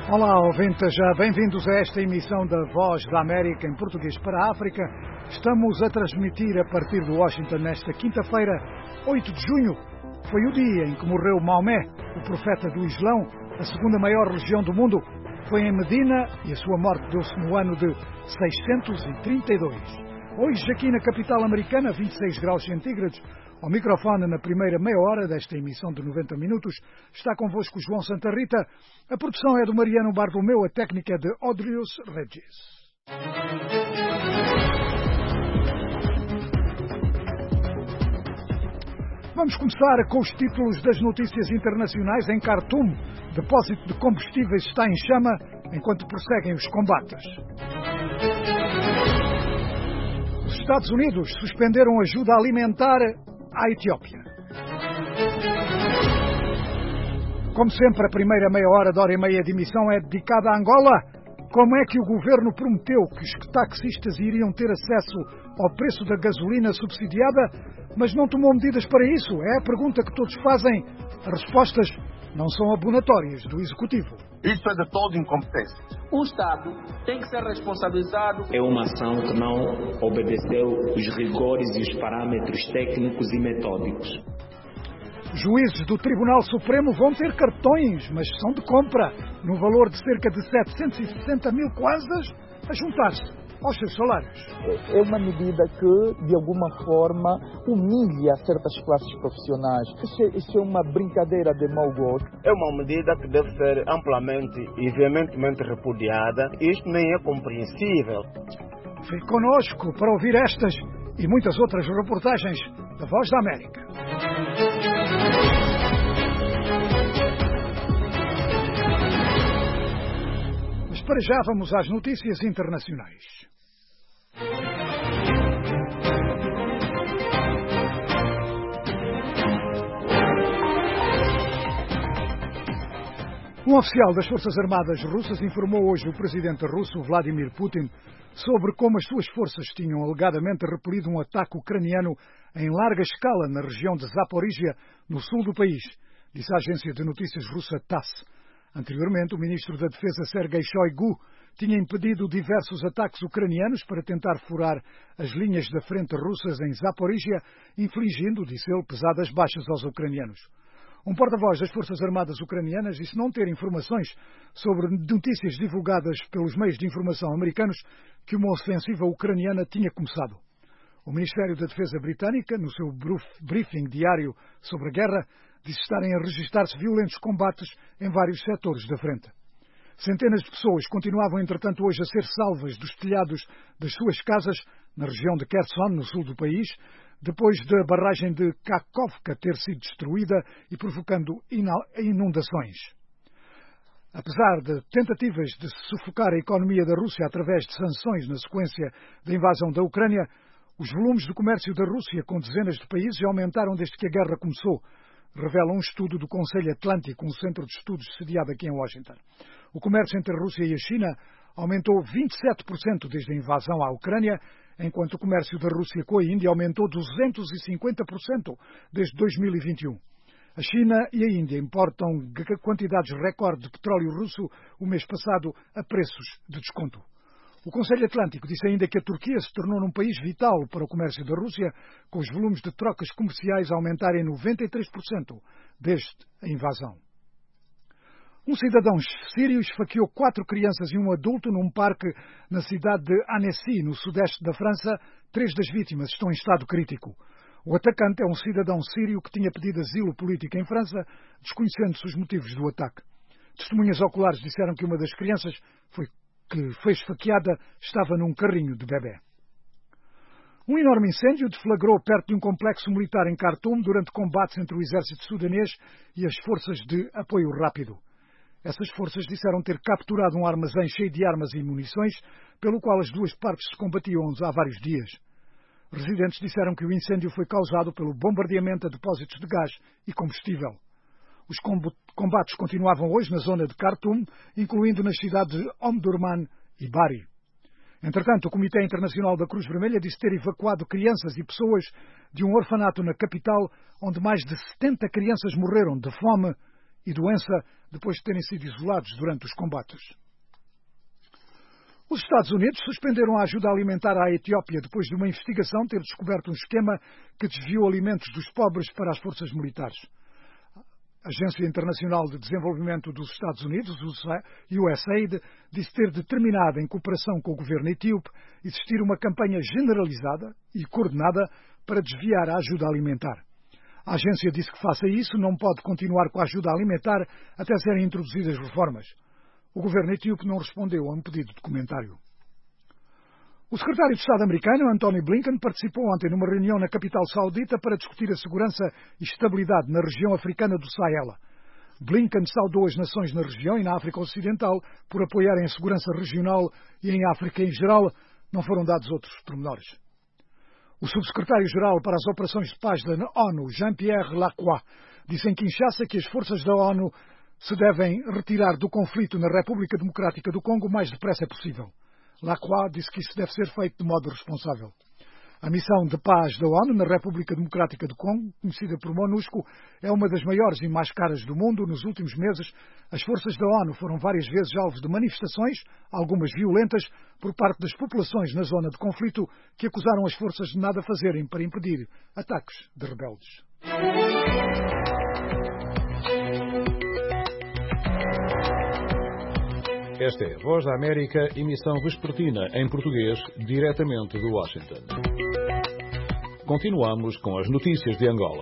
Olá, ouvintes, bem-vindos a esta emissão da Voz da América em português para a África. Estamos a transmitir a partir de Washington nesta quinta-feira, 8 de junho. Foi o dia em que morreu Maomé, o profeta do Islão, a segunda maior religião do mundo. Foi em Medina e a sua morte deu-se no ano de 632. Hoje, aqui na capital americana, 26 graus centígrados. Ao microfone, na primeira meia hora desta emissão de 90 minutos, está convosco João Santa Rita. A produção é do Mariano Bartolomeu, a técnica é de Odrius Regis. Vamos começar com os títulos das notícias internacionais. Em Khartoum, depósito de combustíveis está em chama enquanto prosseguem os combates. Os Estados Unidos suspenderam ajuda alimentar à Etiópia. Como sempre, a primeira meia hora da hora e meia de emissão é dedicada a Angola. Como é que o governo prometeu que os taxistas iriam ter acesso ao preço da gasolina subsidiada, mas não tomou medidas para isso? É a pergunta que todos fazem. As respostas não são abonatórias do Executivo. Isso é de toda incompetência. O Estado tem que ser responsabilizado. É uma ação que não obedeceu os rigores e os parâmetros técnicos e metódicos. Juízes do Tribunal Supremo vão ter cartões, mas são de compra, no valor de cerca de 760 mil kwanzas, a juntar-se aos seus salários. É uma medida que, de alguma forma, humilha certas classes profissionais. Isso é uma brincadeira de mau gosto. É uma medida que deve ser amplamente e veementemente repudiada. Isto nem é compreensível. Fique connosco para ouvir estas e muitas outras reportagens da Voz da América. Mas para já vamos às notícias internacionais. Um oficial das Forças Armadas russas informou hoje o presidente russo Vladimir Putin sobre como as suas forças tinham alegadamente repelido um ataque ucraniano em larga escala na região de Zaporíjia, no sul do país, disse a agência de notícias russa TASS. Anteriormente, o ministro da Defesa Sergei Shoigu tinha impedido diversos ataques ucranianos para tentar furar as linhas da frente russas em Zaporíjia, infligindo, disse ele, pesadas baixas aos ucranianos. Um porta-voz das Forças Armadas ucranianas disse não ter informações sobre notícias divulgadas pelos meios de informação americanos que uma ofensiva ucraniana tinha começado. O Ministério da Defesa britânica, no seu briefing diário sobre a guerra, disse estarem a registrar-se violentos combates em vários setores da frente. Centenas de pessoas continuavam, entretanto, hoje a ser salvas dos telhados das suas casas na região de Kherson, no sul do país, depois da barragem de Kakhovka ter sido destruída e provocando inundações. Apesar de tentativas de sufocar a economia da Rússia através de sanções na sequência da invasão da Ucrânia, os volumes de comércio da Rússia com dezenas de países aumentaram desde que a guerra começou, revela um estudo do Conselho Atlântico, um centro de estudos sediado aqui em Washington. O comércio entre a Rússia e a China aumentou 27% desde a invasão à Ucrânia, enquanto o comércio da Rússia com a Índia aumentou 250% desde 2021. A China e a Índia importam quantidades recorde de petróleo russo o mês passado a preços de desconto. O Conselho Atlântico disse ainda que a Turquia se tornou num país vital para o comércio da Rússia, com os volumes de trocas comerciais a aumentarem 93% desde a invasão. Um cidadão sírio esfaqueou 4 crianças e um adulto num parque na cidade de Annecy, no sudeste da França. 3 das vítimas estão em estado crítico. O atacante é um cidadão sírio que tinha pedido asilo político em França, desconhecendo-se os motivos do ataque. Testemunhas oculares disseram que uma das crianças que foi esfaqueada estava num carrinho de bebé. Um enorme incêndio deflagrou perto de um complexo militar em Khartoum durante combates entre o exército sudanês e as forças de apoio rápido. Essas forças disseram ter capturado um armazém cheio de armas e munições, pelo qual as duas partes se combatiam há vários dias. Residentes disseram que o incêndio foi causado pelo bombardeamento a depósitos de gás e combustível. Os combates continuavam hoje na zona de Khartoum, incluindo nas cidades de Omdurman e Bari. Entretanto, o Comitê Internacional da Cruz Vermelha disse ter evacuado crianças e pessoas de um orfanato na capital, onde mais de 70 crianças morreram de fome e doença depois de terem sido isolados durante os combates. Os Estados Unidos suspenderam a ajuda alimentar à Etiópia depois de uma investigação ter descoberto um esquema que desviou alimentos dos pobres para as forças militares. A Agência Internacional de Desenvolvimento dos Estados Unidos, USAID, disse ter determinado, em cooperação com o governo etíope, existir uma campanha generalizada e coordenada para desviar a ajuda alimentar. A agência disse que, face a isso, não pode continuar com a ajuda alimentar até serem introduzidas reformas. O governo etíope não respondeu a um pedido de comentário. O secretário de Estado americano, Antony Blinken, participou ontem numa reunião na capital saudita para discutir a segurança e estabilidade na região africana do Sahel. Blinken saudou as nações na região e na África Ocidental por apoiarem a segurança regional e em África em geral. Não foram dados outros pormenores. O subsecretário-geral para as operações de paz da ONU, Jean-Pierre Lacroix, disse em Kinshasa que as forças da ONU se devem retirar do conflito na República Democrática do Congo o mais depressa possível. Lacroix disse que isso deve ser feito de modo responsável. A missão de paz da ONU na República Democrática do Congo, conhecida por MONUSCO, é uma das maiores e mais caras do mundo. Nos últimos meses, as forças da ONU foram várias vezes alvos de manifestações, algumas violentas, por parte das populações na zona de conflito, que acusaram as forças de nada fazerem para impedir ataques de rebeldes. Esta é a Voz da América, emissão vespertina em português, diretamente de Washington. Continuamos com as notícias de Angola.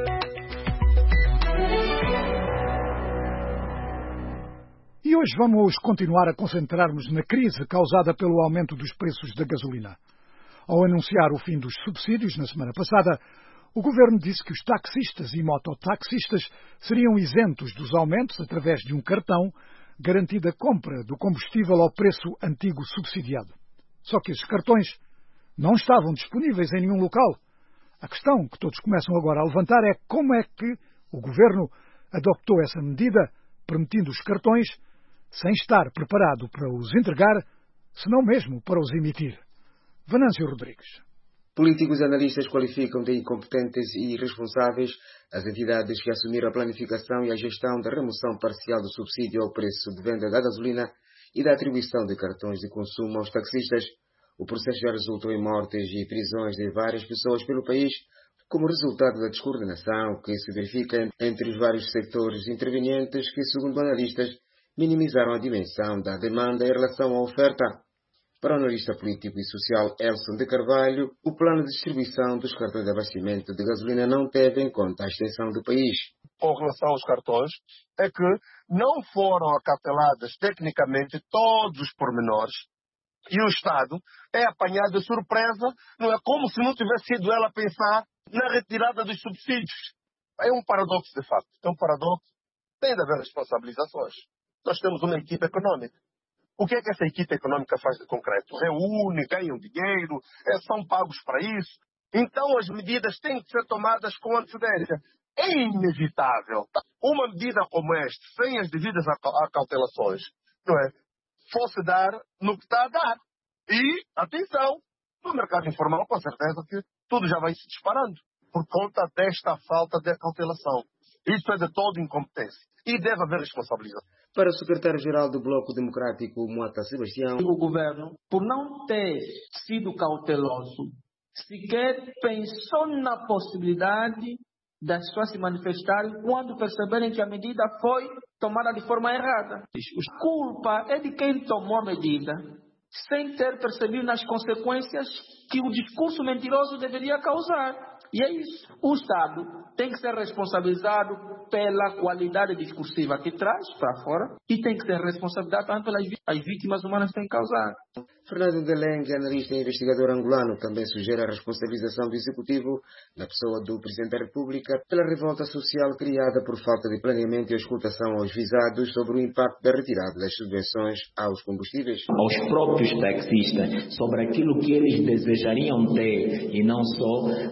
E hoje vamos continuar a concentrar-nos na crise causada pelo aumento dos preços da gasolina. Ao anunciar o fim dos subsídios na semana passada, o governo disse que os taxistas e mototaxistas seriam isentos dos aumentos através de um cartão garantida a compra do combustível ao preço antigo subsidiado. Só que esses cartões não estavam disponíveis em nenhum local. A questão que todos começam agora a levantar é como é que o governo adoptou essa medida, permitindo os cartões, sem estar preparado para os entregar, se não mesmo para os emitir. Venâncio Rodrigues. Políticos e analistas qualificam de incompetentes e irresponsáveis as entidades que assumiram a planificação e a gestão da remoção parcial do subsídio ao preço de venda da gasolina e da atribuição de cartões de consumo aos taxistas. O processo já resultou em mortes e prisões de várias pessoas pelo país, como resultado da descoordenação que se verifica entre os vários setores intervenientes que, segundo analistas, minimizaram a dimensão da demanda em relação à oferta. Para o analista político e social Elson de Carvalho, o plano de distribuição dos cartões de abastecimento de gasolina não teve em conta a extensão do país. Com relação aos cartões, é que não foram acautelados tecnicamente todos os pormenores e o Estado é apanhado de surpresa, não é como se não tivesse sido ela a pensar na retirada dos subsídios. É um paradoxo, de facto. É um paradoxo. Tem de haver responsabilizações. Nós temos uma equipe econômica. O que é que essa equipe econômica faz de concreto? Reúne, ganham dinheiro, são pagos para isso. Então as medidas têm que ser tomadas com antecedência. É inevitável. Uma medida como esta, sem as devidas acautelações, não é? Fosse dar no que está a dar. E, atenção, no mercado informal, com certeza que tudo já vai se disparando por conta desta falta de acautelação. Isso é de toda incompetência. E deve haver responsabilização. Para o secretário-geral do Bloco Democrático, Moata Sebastião, O governo, por não ter sido cauteloso, sequer pensou na possibilidade das pessoas se manifestarem quando perceberem que a medida foi tomada de forma errada. A culpa é de quem tomou a medida, sem ter percebido as consequências que o discurso mentiroso deveria causar. E é isso. O Estado tem que ser responsabilizado pela qualidade discursiva que traz para fora e tem que ser responsabilizado também pelas vítimas humanas que tem causado. Fernando Delengue, analista e investigador angolano, também sugere a responsabilização do Executivo, na pessoa do Presidente da República, pela revolta social criada por falta de planeamento e auscultação aos visados sobre o impacto da retirada das subvenções aos combustíveis. Aos próprios taxistas, sobre aquilo que eles desejariam ter e não só para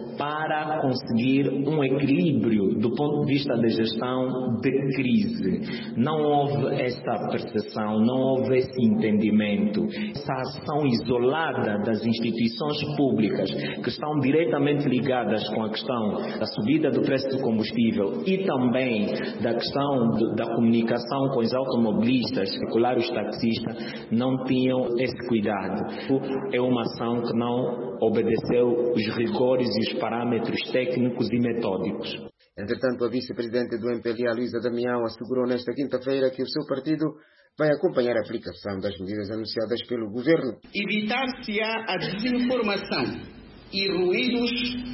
para conseguir um equilíbrio do ponto de vista da gestão de crise. Não houve essa percepção, não houve esse entendimento, essa ação isolada das instituições públicas que estão diretamente ligadas com a questão da subida do preço do combustível e também da questão da comunicação com os automobilistas, em particular os taxistas, não tinham esse cuidado. É uma ação que não obedeceu os rigores e os parâmetros técnicos e metódicos. Entretanto, a vice-presidente do MPLA, Luísa Damião, assegurou nesta quinta-feira que o seu partido vai acompanhar a aplicação das medidas anunciadas pelo governo. Evitar-se-á a desinformação e ruídos,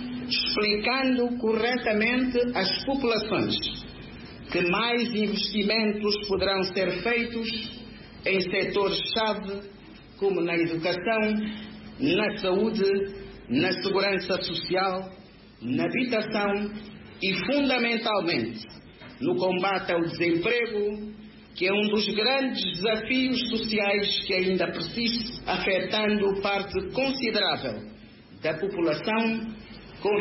explicando corretamente às populações que mais investimentos poderão ser feitos em setores-chave como na educação, na saúde, na segurança social, na habitação e, fundamentalmente, no combate ao desemprego, que é um dos grandes desafios sociais que ainda persiste, afetando parte considerável da população, com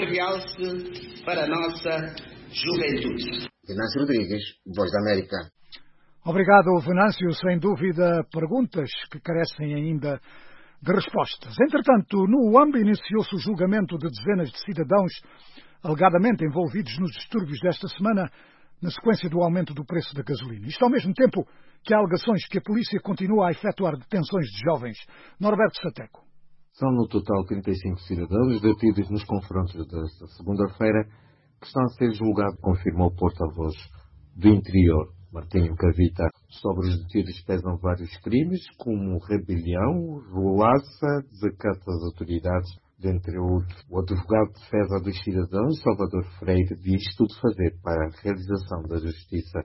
realce para a nossa juventude. Venâncio Rodrigues, Voz da América. Obrigado, Venâncio. Sem dúvida, perguntas que carecem ainda de respostas. Entretanto, no UAMB iniciou-se o julgamento de dezenas de cidadãos alegadamente envolvidos nos distúrbios desta semana, na sequência do aumento do preço da gasolina. Isto ao mesmo tempo que há alegações que a polícia continua a efetuar detenções de jovens. Norberto Sateco. São no total 35 cidadãos detidos nos confrontos desta segunda-feira que estão a ser julgados, confirmou o porta-voz do Interior, Martinho Cavita. Sobre os detidos pesam vários crimes, como rebelião, rolaça, desacato às autoridades, dentre outros. O advogado de defesa dos cidadãos, Salvador Freire, diz tudo fazer para a realização da justiça.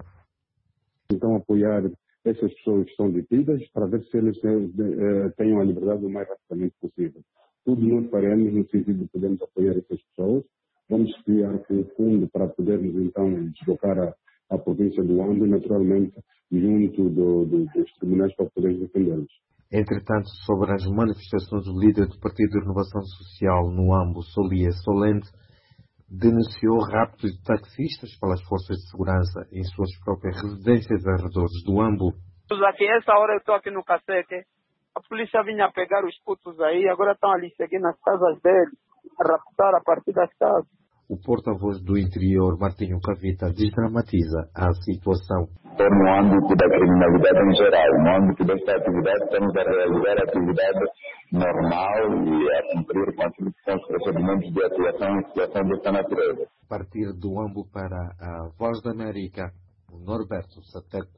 Então, apoiar essas pessoas que estão detidas para ver se eles tenham a liberdade o mais rapidamente possível. Tudo nós faremos no sentido de podermos apoiar essas pessoas. Vamos criar um fundo para podermos, então, deslocar a província do UAMB, naturalmente, junto dos tribunais para poder defendê-los. Entretanto, sobre as manifestações, o líder do Partido de Renovação Social no AMBO, Solia Solente, denunciou raptos de taxistas pelas forças de segurança em suas próprias residências arredores do AMBO. Aqui, essa hora eu estou aqui no Cacete, a polícia vinha pegar os putos aí, agora estão ali seguindo nas casas deles, a raptar a partir das casas. O porta-voz do Interior, Martinho Cavita, desdramatiza a situação. No âmbito da criminalidade em geral, no âmbito desta atividade, estamos a realizar a atividade normal e a cumprir com aquilo que são os procedimentos de atuação e situação desta natureza. A partir do AMBO para a Voz da América, o Norberto Sateco.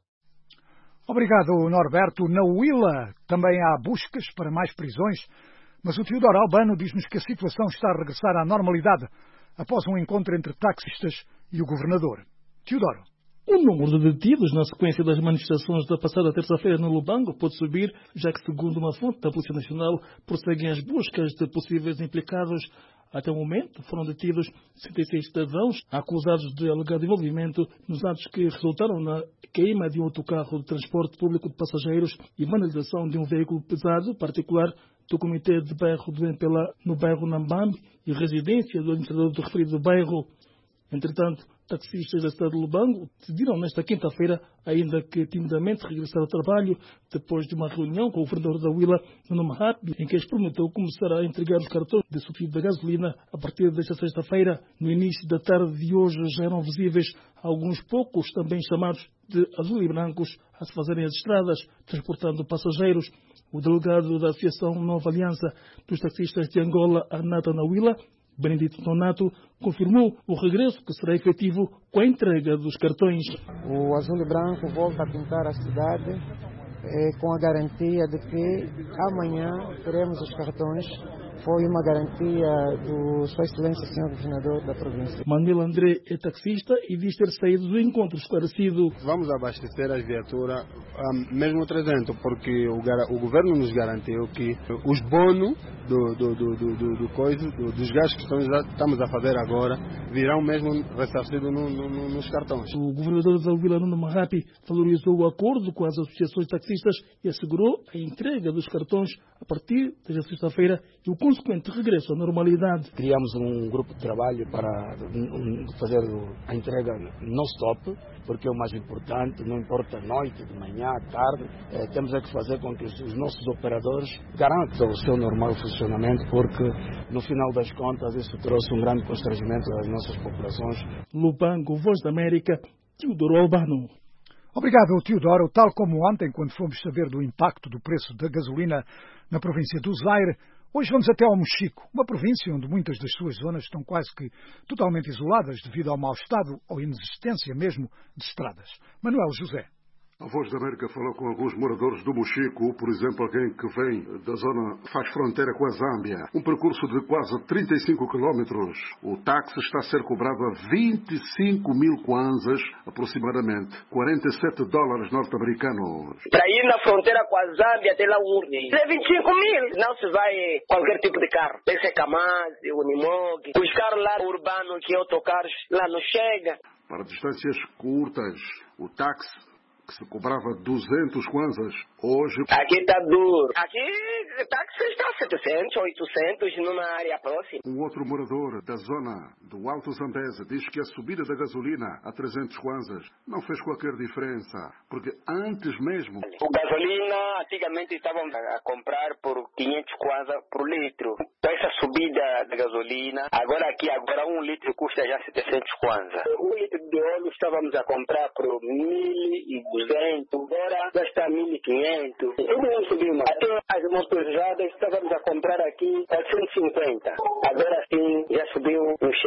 Obrigado, Norberto. Na Huila também há buscas para mais prisões, mas o Teodoro Albano diz-nos que a situação está a regressar à normalidade após um encontro entre taxistas e o governador. Teodoro. O número de detidos na sequência das manifestações da passada terça-feira no Lubango pode subir, já que, segundo uma fonte da Polícia Nacional, prosseguem as buscas de possíveis implicados. Até o momento, foram detidos 66 cidadãos acusados de alegado envolvimento nos atos que resultaram na queima de um autocarro de transporte público de passageiros e vandalização de um veículo pesado particular do Comitê de Bairro do MPLA no bairro Nambambe e residência do administrador do referido bairro. Entretanto, taxistas da cidade de Lubango decidiram nesta quinta-feira, ainda que timidamente, regressar ao trabalho depois de uma reunião com o governador da Huila, Nuno Mahapi, em que eles prometeu começar a entregar os cartões de subsídio da gasolina a partir desta sexta-feira. No início da tarde de hoje já eram visíveis alguns poucos, também chamados de azul e brancos, a se fazerem as estradas, transportando passageiros. O delegado da Associação Nova Aliança dos Taxistas de Angola, Anata na Huila, Benedito Donato, confirmou o regresso que será efetivo com a entrega dos cartões. O azul e branco volta a pintar a cidade com a garantia de que amanhã teremos os cartões. Foi uma garantia do Sua Excelência, Sr. Governador da província. Manuel André é taxista e diz ter saído do encontro esclarecido. Vamos abastecer as viaturas, mesmo 300, porque o governo nos garantiu que os bônus dos gastos que estamos a fazer agora virão mesmo ressarcidos nos cartões. O governador da Huila, Nuno Mahapi, valorizou o acordo com as associações taxistas e assegurou a entrega dos cartões a partir desta sexta-feira e o consequente regresso à normalidade. Criamos um grupo de trabalho para fazer a entrega non-stop, porque é o mais importante, não importa noite, de manhã, tarde, temos que fazer com que os nossos operadores garantam o seu normal funcionamento, porque no final das contas isso trouxe um grande constrangimento às nossas populações. Lubango, Voz da América, Teodoro Albano. Obrigado, Teodoro. Tal como ontem, quando fomos saber do impacto do preço da gasolina na província do Zaire, hoje vamos até ao Mochico, uma província onde muitas das suas zonas estão quase que totalmente isoladas devido ao mau estado ou inexistência mesmo de estradas. Manuel José. A Voz da América falou com alguns moradores do Mochico, por exemplo, alguém que vem da zona, faz fronteira com a Zâmbia. Um percurso de quase 35 quilómetros. O táxi está a ser cobrado a 25 mil kwanzas, aproximadamente $47 norte-americanos. Para ir na fronteira com a Zâmbia até lá o Urne. É 25 mil. Não se vai qualquer tipo de carro. Tem que ser Kamaz, Unimog. Os carros lá urbanos que autocarros lá não chega. Para distâncias curtas, o táxi que se cobrava 200 kwanzas, hoje... Aqui está duro. Aqui o táxi está a 700, 800 numa área próxima. Um outro morador da zona do Alto Zambeze diz que a subida da gasolina a 300 kwanzas não fez qualquer diferença, porque antes mesmo... O gasolina, antigamente estavam a comprar por 500 kwanzas por litro. Com essa subida da gasolina, agora 1 litro custa já 700 kwanzas. 1 litro de óleo estávamos a comprar por 1.200, agora já está 1.500. Tudo não subiu mais. Até as motorizadas estávamos a comprar aqui 450. Agora sim já subiu uns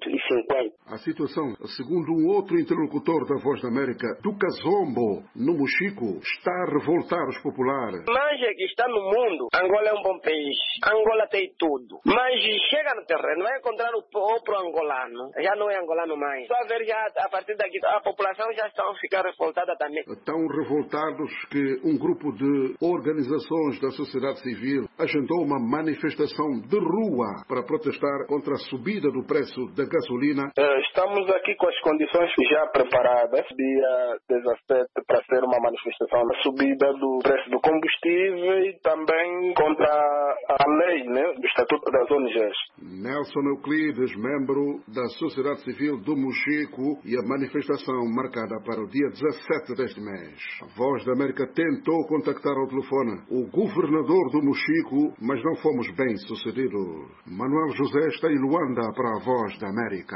650. A situação, segundo um outro interlocutor da Voz da América, do Kazombo, no Mochico, está a revoltar os populares. Manja que está no mundo, Angola é um bom país. Angola tem tudo. Mas chega no terreno, vai encontrar o próprio angolano. Já não é angolano mais. Só ver já, a partir daqui, a população já está a ficar revoltada também. Tão revoltados que um grupo de organizações da sociedade civil agendou uma manifestação de rua para protestar contra a subida do preço da gasolina. Estamos aqui com as condições já preparadas, dia 17, para ser uma manifestação da subida do preço do combustível e também contra a lei, né, do Estatuto das ONGs. Nelson Euclides, membro da sociedade civil do Mochico, e a manifestação marcada para o dia 17 deste mês. A Voz da América tentou contactar ao telefone o governador do Mochico, mas não fomos bem sucedidos. Manuel José está em Luanda para a Voz da América.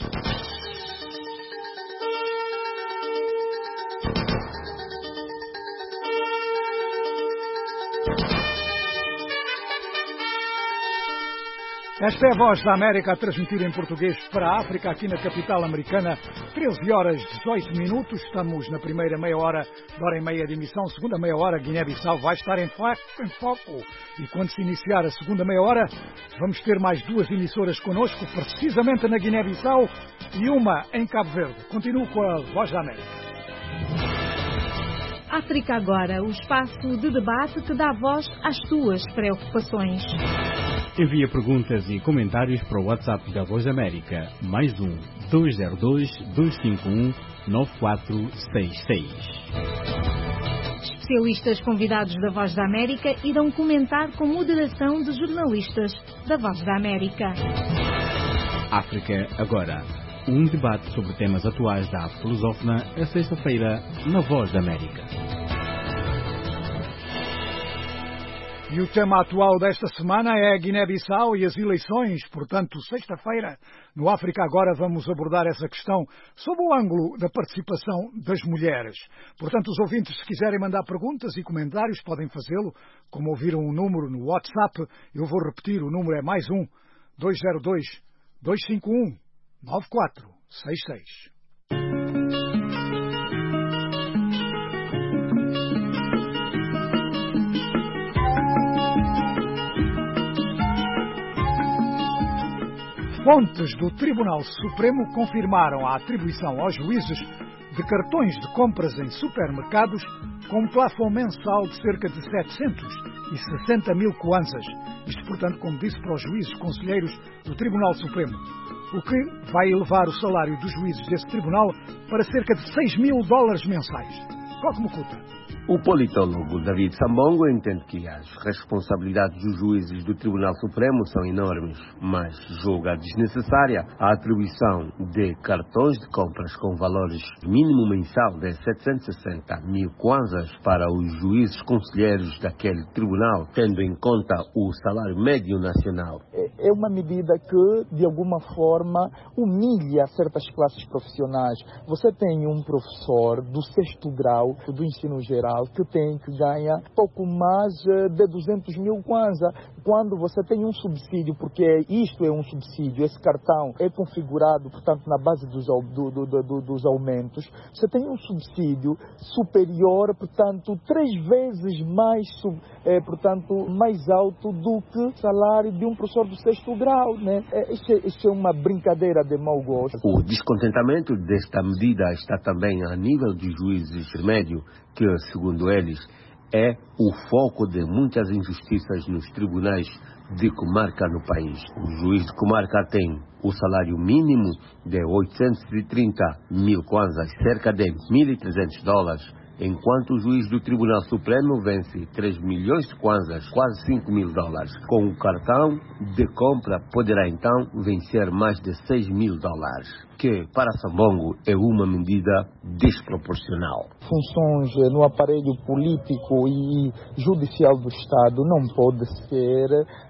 Esta é a Voz da América a transmitir em português para a África, aqui na capital americana. 13 horas 18 minutos. Estamos na primeira meia hora, hora e meia de emissão. Segunda meia hora, Guiné-Bissau vai estar em foco. E quando se iniciar a segunda meia hora, vamos ter mais 2 emissoras connosco, precisamente na Guiné-Bissau e uma em Cabo Verde. Continuo com a Voz da América. África Agora, o espaço de debate que dá voz às tuas preocupações. Envia perguntas e comentários para o WhatsApp da Voz da América, +1 202 251 9466. Especialistas convidados da Voz da América irão comentar com moderação de jornalistas da Voz da América. África Agora, um debate sobre temas atuais da África lusófona, a sexta-feira, na Voz da América. E o tema atual desta semana é a Guiné-Bissau e as eleições. Portanto, sexta-feira, no África Agora, vamos abordar essa questão sob o ângulo da participação das mulheres. Portanto, os ouvintes, se quiserem mandar perguntas e comentários, podem fazê-lo. Como ouviram o número no WhatsApp, eu vou repetir, o número é +1 202 251 9466. Fontes do Tribunal Supremo confirmaram a atribuição aos juízes de cartões de compras em supermercados com um plafond mensal de cerca de 760 mil kwanzas. Isto, portanto, como disse, para os juízes conselheiros do Tribunal Supremo, o que vai elevar o salário dos juízes desse tribunal para cerca de $6.000 mensais. Coque Mucuta. O politólogo David Sambongo entende que as responsabilidades dos juízes do Tribunal Supremo são enormes, mas julga desnecessária a atribuição de cartões de compras com valores mínimo mensal de 760 mil kwanzas para os juízes conselheiros daquele tribunal, tendo em conta o salário médio nacional. É uma medida que, de alguma forma, humilha certas classes profissionais. Você tem um professor do 6º grau do ensino geral que ganha pouco mais de 200 mil kwanza, quando você tem um subsídio, porque isto é um subsídio, esse cartão é configurado, portanto, na base dos aumentos, você tem um subsídio superior, portanto, 3 vezes mais, mais alto do que o salário de um professor do 6º grau, né? Isto é uma brincadeira de mau gosto. O descontentamento desta medida está também a nível dos juízes intermédios, que, segundo eles, é o foco de muitas injustiças nos tribunais de comarca no país. O juiz de comarca tem o salário mínimo de 830 mil kwanzas, cerca de $1.300, enquanto o juiz do Tribunal Supremo vence 3 milhões de kwanzas, quase $5.000. Com o cartão de compra, poderá então vencer mais de $6.000, que para Sambongo é uma medida desproporcional. Funções no aparelho político e judicial do Estado não pode ser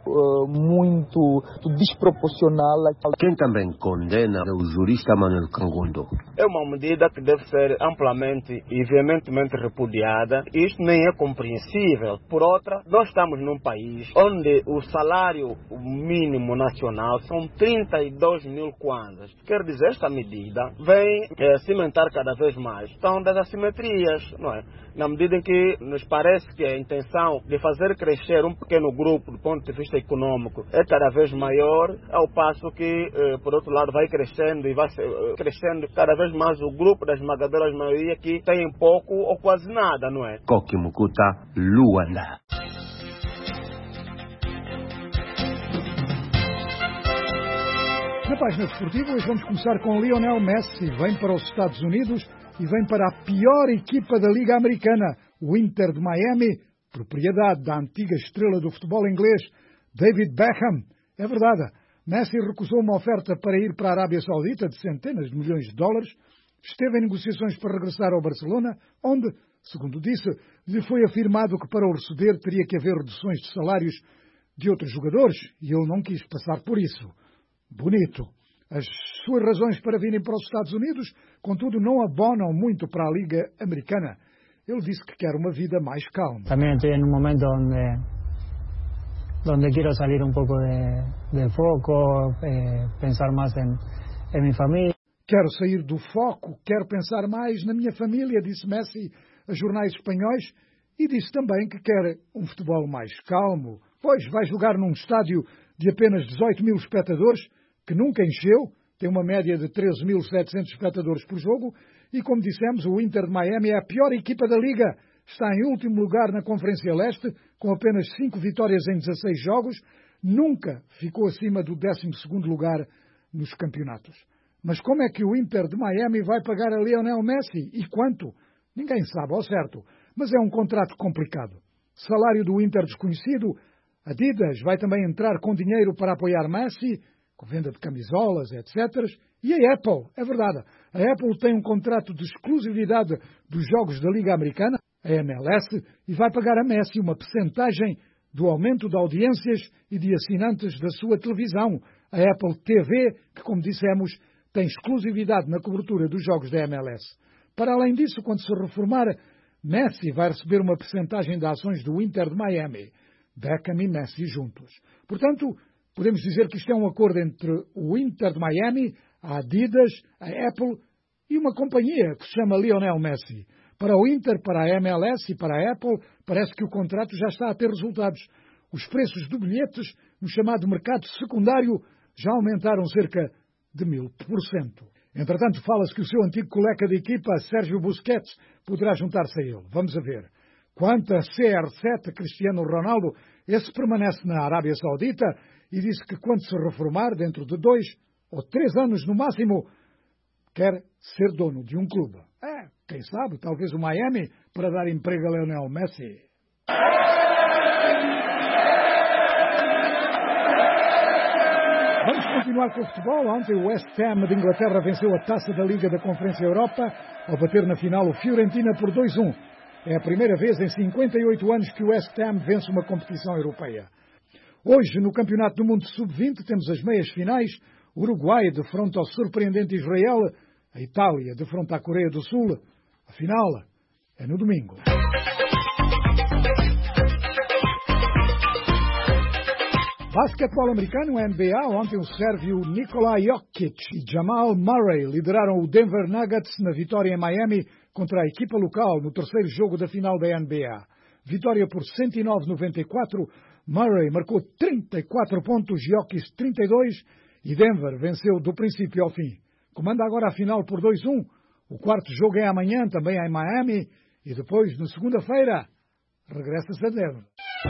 muito desproporcional. Quem também condena é o jurista Manuel Kangondo. É uma medida que deve ser amplamente e veementemente repudiada. Isto nem é compreensível. Por outra, nós estamos num país onde o salário mínimo nacional são 32 mil kwanzas. Quer dizer, esta medida vem cimentar cada vez mais. Estão das assimetrias, não é? Na medida em que nos parece que a intenção de fazer crescer um pequeno grupo do ponto de vista econômico é cada vez maior, ao passo que, por outro lado, vai crescendo e vai crescendo cada vez mais o grupo da esmagadora maioria que tem pouco ou quase nada, não é? Koki Mukuta, Luanda. Na página desportiva, hoje vamos começar com Lionel Messi. Vem para os Estados Unidos e vem para a pior equipa da Liga Americana, o Inter de Miami, propriedade da antiga estrela do futebol inglês, David Beckham. É verdade, Messi recusou uma oferta para ir para a Arábia Saudita de centenas de milhões de dólares, esteve em negociações para regressar ao Barcelona, onde, segundo disse, lhe foi afirmado que para o receber teria que haver reduções de salários de outros jogadores, e ele não quis passar por isso. Bonito. As suas razões para virem para os Estados Unidos, contudo, não abonam muito para a Liga Americana. Ele disse que quer uma vida mais calma. Também estou em um momento onde quero sair um pouco de foco, pensar mais em minha família. Quero sair do foco, quero pensar mais na minha família, disse Messi a jornais espanhóis, e disse também que quer um futebol mais calmo, pois vai jogar num estádio de apenas 18 mil espectadores, que nunca encheu, tem uma média de 13.700 espectadores por jogo, e como dissemos, o Inter de Miami é a pior equipa da Liga, está em último lugar na Conferência Leste, com apenas 5 vitórias em 16 jogos, nunca ficou acima do 12º lugar nos campeonatos. Mas como é que o Inter de Miami vai pagar a Lionel Messi? E quanto? Ninguém sabe ao certo, mas é um contrato complicado. Salário do Inter desconhecido, Adidas vai também entrar com dinheiro para apoiar Messi, com venda de camisolas, etc. E a Apple, é verdade, a Apple tem um contrato de exclusividade dos jogos da Liga Americana, a MLS, e vai pagar a Messi uma percentagem do aumento de audiências e de assinantes da sua televisão, a Apple TV, que, como dissemos, tem exclusividade na cobertura dos jogos da MLS. Para além disso, quando se reformar, Messi vai receber uma percentagem de ações do Inter de Miami. Beckham e Messi juntos. Portanto, podemos dizer que isto é um acordo entre o Inter de Miami, a Adidas, a Apple e uma companhia que se chama Lionel Messi. Para o Inter, para a MLS e para a Apple, parece que o contrato já está a ter resultados. Os preços de bilhetes no chamado mercado secundário já aumentaram cerca de 1000%. Entretanto, fala-se que o seu antigo colega de equipa, Sérgio Busquets, poderá juntar-se a ele. Vamos a ver. Quanto a CR7, Cristiano Ronaldo, esse permanece na Arábia Saudita e disse que quando se reformar, dentro de 2 ou 3 anos no máximo, quer ser dono de um clube. quem sabe, talvez o Miami, para dar emprego a Lionel Messi. Vamos continuar com o futebol. Ontem o West Ham de Inglaterra venceu a Taça da Liga da Conferência Europa ao bater na final o Fiorentina por 2-1. É a primeira vez em 58 anos que o West Ham vence uma competição europeia. Hoje, no Campeonato do Mundo Sub-20, temos as meias finais. O Uruguai defronta ao surpreendente Israel, a Itália defronta a Coreia do Sul. A final é no domingo. Basquetebol americano, NBA, ontem o sérvio Nikola Jokic e Jamal Murray lideraram o Denver Nuggets na vitória em Miami contra a equipa local no terceiro jogo da final da NBA. Vitória por 109-94, Murray marcou 34 pontos, Jokic 32 e Denver venceu do princípio ao fim. Comanda agora a final por 2-1, o quarto jogo é amanhã, também em Miami, e depois, na segunda-feira, regressa-se a Denver.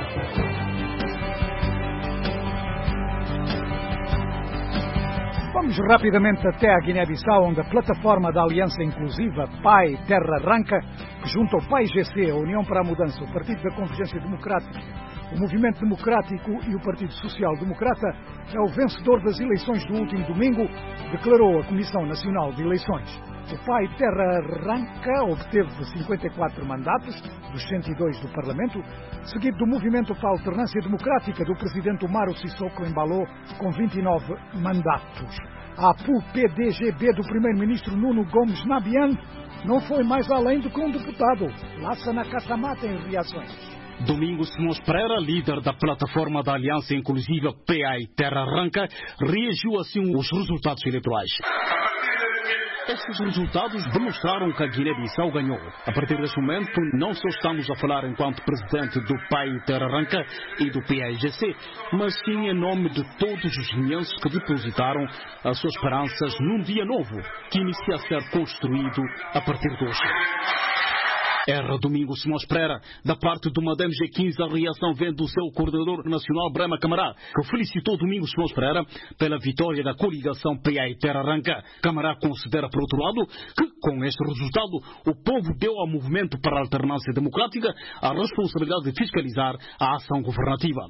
Vamos rapidamente até a Guiné-Bissau, onde a plataforma da Aliança Inclusiva Pai Terra Arranca, que junta o PAI-GC, a União para a Mudança, o Partido da Convergência Democrática, o Movimento Democrático e o Partido Social Democrata, é o vencedor das eleições do último domingo, declarou a Comissão Nacional de Eleições. O Pai Terra Arranca obteve 54 mandatos, dos 102 do Parlamento, seguido do Movimento para a Alternância Democrática do Presidente Umaro Sissoko Embaló, com 29 mandatos. A PUPDGB do Primeiro-Ministro Nuno Gomes Nabian não foi mais além do que um deputado. Lassana Kassamata em reações. Domingos Simões Pereira, líder da plataforma da Aliança Inclusiva PAI Terra Arranca, reagiu assim aos resultados eleitorais. Estes resultados demonstraram que a Guiné-Bissau ganhou. A partir deste momento, não só estamos a falar enquanto presidente do PAI Terra Arranca e do PAIGC, mas sim em nome de todos os guineenses que depositaram as suas esperanças num dia novo, que inicia a ser construído a partir de hoje. Era Domingos Simões Pereira. Da parte do Madame G15, a reação vem do seu coordenador nacional, Brema Camará, que felicitou Domingos Simões Pereira pela vitória da coligação PAI Terra Arranca. Camará considera, por outro lado, que com este resultado o povo deu ao Movimento para a Alternância Democrática a responsabilidade de fiscalizar a ação governativa.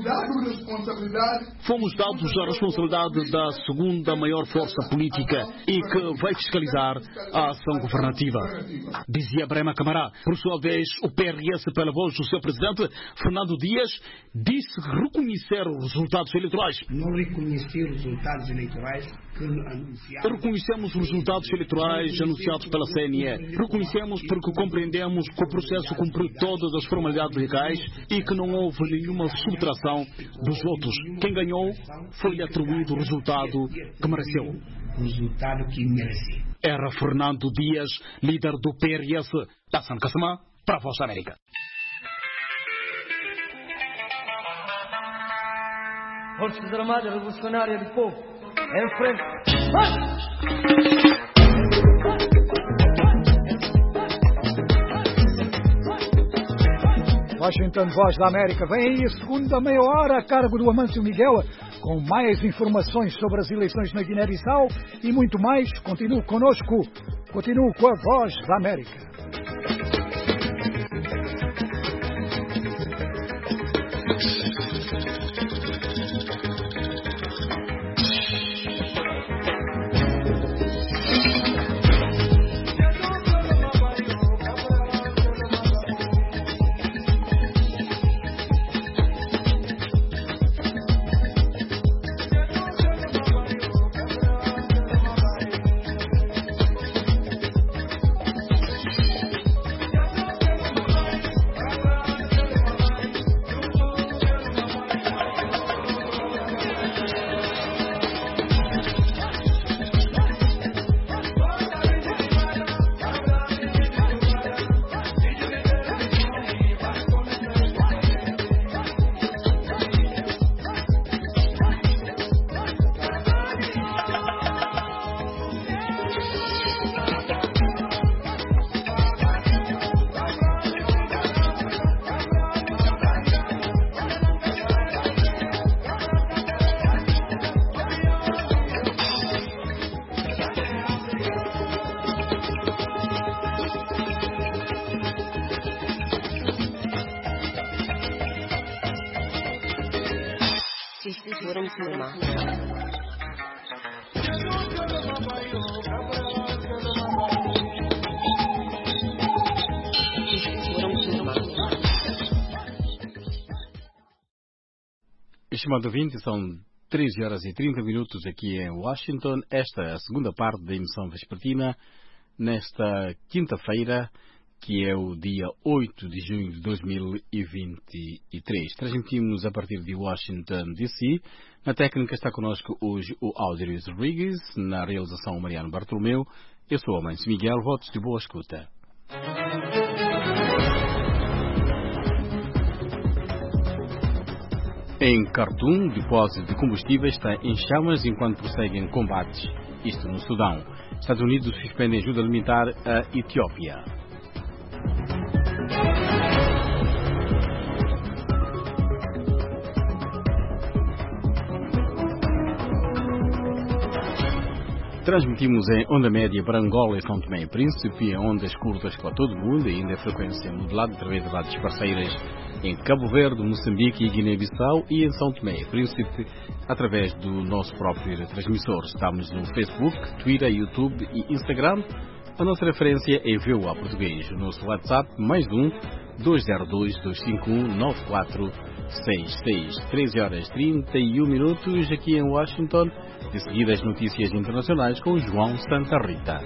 Fomos dados a responsabilidade da segunda maior força política e que vai fiscalizar a ação governativa, dizia Brema Camará. Por sua vez, o PRS, pela voz do seu presidente, Fernando Dias, disse reconhecer os resultados eleitorais. Não reconheci os resultados eleitorais que anunciaram. Reconhecemos os resultados eleitorais anunciados pela CNE. Reconhecemos porque compreendemos que o processo cumpriu todas as formalidades legais e que não houve nenhuma subtração dos votos. Quem ganhou foi-lhe atribuído o resultado que mereceu. O resultado que mereceu. Era Fernando Dias, líder do PRS. Hassan Kassamá, para a Voz da América. Forças Armadas Revolucionárias do Povo, em frente. Washington, Voz da América. Vem aí a segunda meia hora a cargo do Amâncio Miguel, com mais informações sobre as eleições na Guiné-Bissau e muito mais. Continue conosco, continue com a Voz da América. from cinema. Estimado ouvinte, são 13 horas e 30 minutos aqui em Washington. Esta é a segunda parte da emissão vespertina, nesta quinta-feira, que é o dia 8 de junho de 2023. Transmitimos a partir de Washington, D.C. Na técnica está connosco hoje o Alderius Rodrigues, na realização o Mariano Bartolomeu. Eu sou o Manso Miguel, votos de boa escuta. Em Khartoum, o depósito de combustíveis está em chamas enquanto prosseguem combates. Isto no Sudão. Estados Unidos suspendem ajuda alimentar à Etiópia. Transmitimos em onda média para Angola e São Tomé e Príncipe, em ondas curtas para todo o mundo e ainda em frequência modulada através de rádios parceiras em Cabo Verde, Moçambique e Guiné-Bissau e em São Tomé e Príncipe através do nosso próprio transmissor. Estamos no Facebook, Twitter, YouTube e Instagram. A nossa referência é VOA Português. O nosso WhatsApp, +1 202 251 9466. 13 horas 31 minutos aqui em Washington. De seguida as notícias internacionais com João Santa Rita.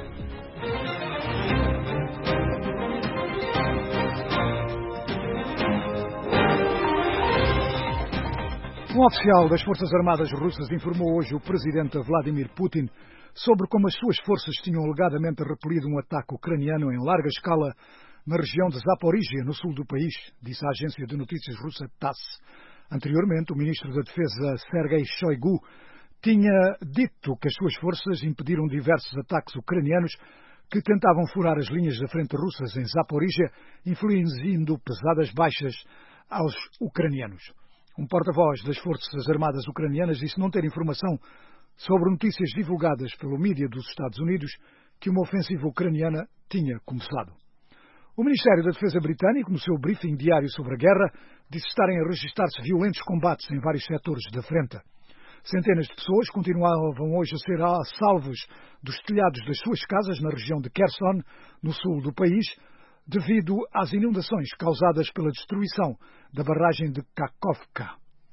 Um oficial das Forças Armadas Russas informou hoje o presidente Vladimir Putin sobre como as suas forças tinham alegadamente repelido um ataque ucraniano em larga escala na região de Zaporizhia, no sul do país, disse a agência de notícias russa TASS. Anteriormente, o ministro da Defesa Sergei Shoigu tinha dito que as suas forças impediram diversos ataques ucranianos que tentavam furar as linhas da frente russas em Zaporizhia, infligindo pesadas baixas aos ucranianos. Um porta-voz das Forças Armadas Ucranianas disse não ter informação sobre notícias divulgadas pelo mídia dos Estados Unidos que uma ofensiva ucraniana tinha começado. O Ministério da Defesa britânico, no seu briefing diário sobre a guerra, disse estarem a registrar-se violentos combates em vários setores da frente. Centenas de pessoas continuavam hoje a ser salvos dos telhados das suas casas na região de Kherson, no sul do país, devido às inundações causadas pela destruição da barragem de Kakhovka.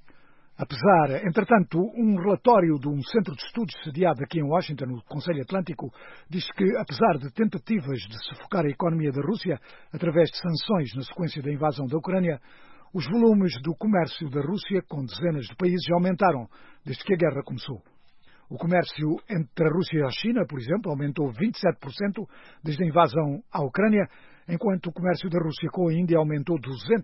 Entretanto, um relatório de um centro de estudos sediado aqui em Washington, no Conselho Atlântico, diz que, apesar de tentativas de sufocar a economia da Rússia através de sanções na sequência da invasão da Ucrânia, os volumes do comércio da Rússia com dezenas de países aumentaram desde que a guerra começou. O comércio entre a Rússia e a China, por exemplo, aumentou 27% desde a invasão à Ucrânia, enquanto o comércio da Rússia com a Índia aumentou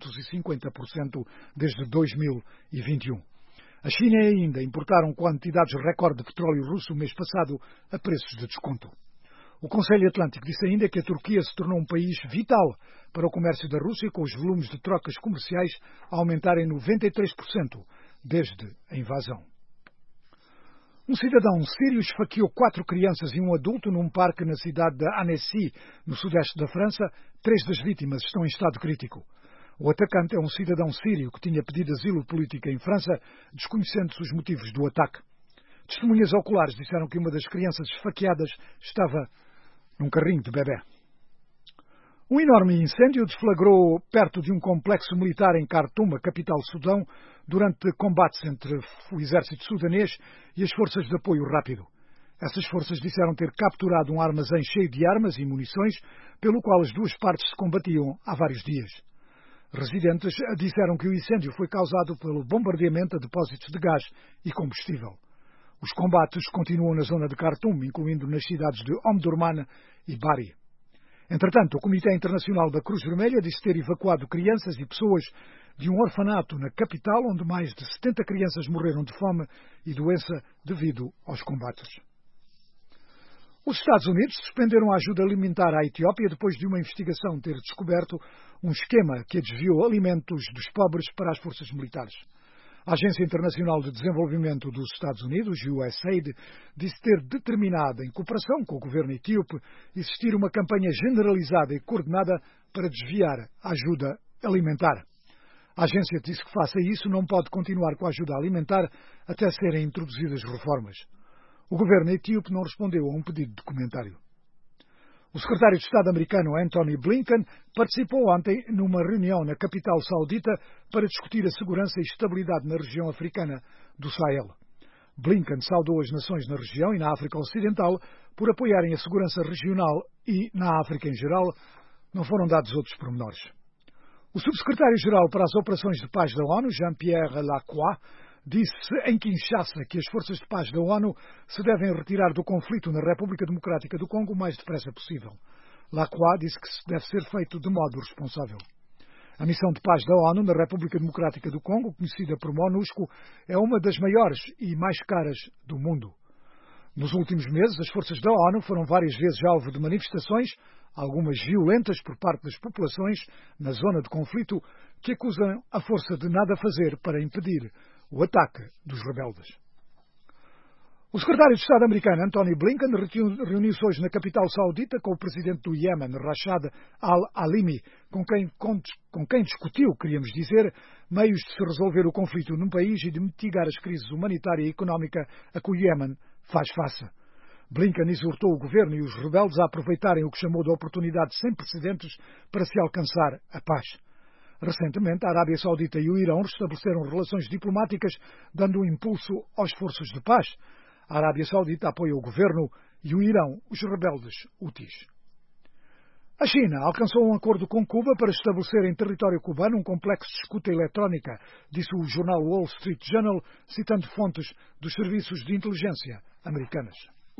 250% desde 2021. A China e a Índia importaram quantidades recorde de petróleo russo no mês passado a preços de desconto. O Conselho Atlântico disse ainda que a Turquia se tornou um país vital para o comércio da Rússia, com os volumes de trocas comerciais a aumentarem 93% desde a invasão. Um cidadão sírio esfaqueou 4 crianças e um adulto num parque na cidade de Annecy, no sudeste da França. 3 das vítimas estão em estado crítico. O atacante é um cidadão sírio que tinha pedido asilo político em França, desconhecendo-se os motivos do ataque. Testemunhas oculares disseram que uma das crianças esfaqueadas estava num carrinho de bebê. Um enorme incêndio deflagrou perto de um complexo militar em Khartoum, a capital do Sudão, durante combates entre o exército sudanês e as forças de apoio rápido. Essas forças disseram ter capturado um armazém cheio de armas e munições, pelo qual as duas partes se combatiam há vários dias. Residentes disseram que o incêndio foi causado pelo bombardeamento a depósitos de gás e combustível. Os combates continuam na zona de Khartoum, incluindo nas cidades de Omdurman e Bari. Entretanto, o Comitê Internacional da Cruz Vermelha disse ter evacuado crianças e pessoas de um orfanato na capital, onde mais de 70 crianças morreram de fome e doença devido aos combates. Os Estados Unidos suspenderam a ajuda alimentar à Etiópia depois de uma investigação ter descoberto um esquema que desviou alimentos dos pobres para as forças militares. A Agência Internacional de Desenvolvimento dos Estados Unidos, USAID, disse ter determinado, em cooperação com o governo etíope, existir uma campanha generalizada e coordenada para desviar a ajuda alimentar. A agência disse que, face a isso, não pode continuar com a ajuda alimentar até serem introduzidas reformas. O governo etíope não respondeu a um pedido de comentário. O secretário de Estado americano Antony Blinken participou ontem numa reunião na capital saudita para discutir a segurança e estabilidade na região africana do Sahel. Blinken saudou as nações na região e na África Ocidental por apoiarem a segurança regional e, na África em geral, não foram dados outros pormenores. O subsecretário-geral para as Operações de Paz da ONU, Jean-Pierre Lacroix, disse em Kinshasa que as forças de paz da ONU se devem retirar do conflito na República Democrática do Congo o mais depressa possível. Lacroix disse que isso deve ser feito de modo responsável. A missão de paz da ONU na República Democrática do Congo, conhecida por MONUSCO, é uma das maiores e mais caras do mundo. Nos últimos meses, as forças da ONU foram várias vezes alvo de manifestações, algumas violentas por parte das populações na zona de conflito, que acusam a força de nada fazer para impedir o ataque dos rebeldes. O secretário de Estado americano Antony Blinken reuniu-se hoje na capital saudita com o presidente do Iêmen, Rashad al-Alimi, com quem discutiu, queríamos dizer, meios de se resolver o conflito no país e de mitigar as crises humanitária e económica a que o Iêmen faz face. Blinken exortou o governo e os rebeldes a aproveitarem o que chamou de oportunidade sem precedentes para se alcançar a paz. Recentemente, a Arábia Saudita e o Irão restabeleceram relações diplomáticas, dando um impulso aos esforços de paz. A Arábia Saudita apoia o governo e o Irão os rebeldes Houthis. A China alcançou um acordo com Cuba para estabelecer em território cubano um complexo de escuta eletrónica, disse o jornal Wall Street Journal, citando fontes dos serviços de inteligência americanas.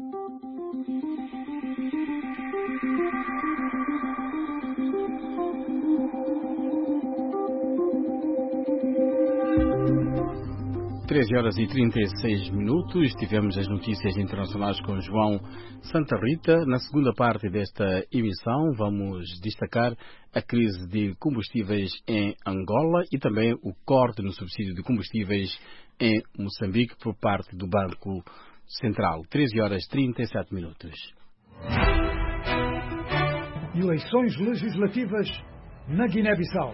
Treze horas e 36 minutos, tivemos as notícias internacionais com João Santa Rita. Na segunda parte desta emissão vamos destacar a crise de combustíveis em Angola e também o corte no subsídio de combustíveis em Moçambique por parte do Banco Central. 13 horas e 37 minutos. Eleições legislativas na Guiné-Bissau.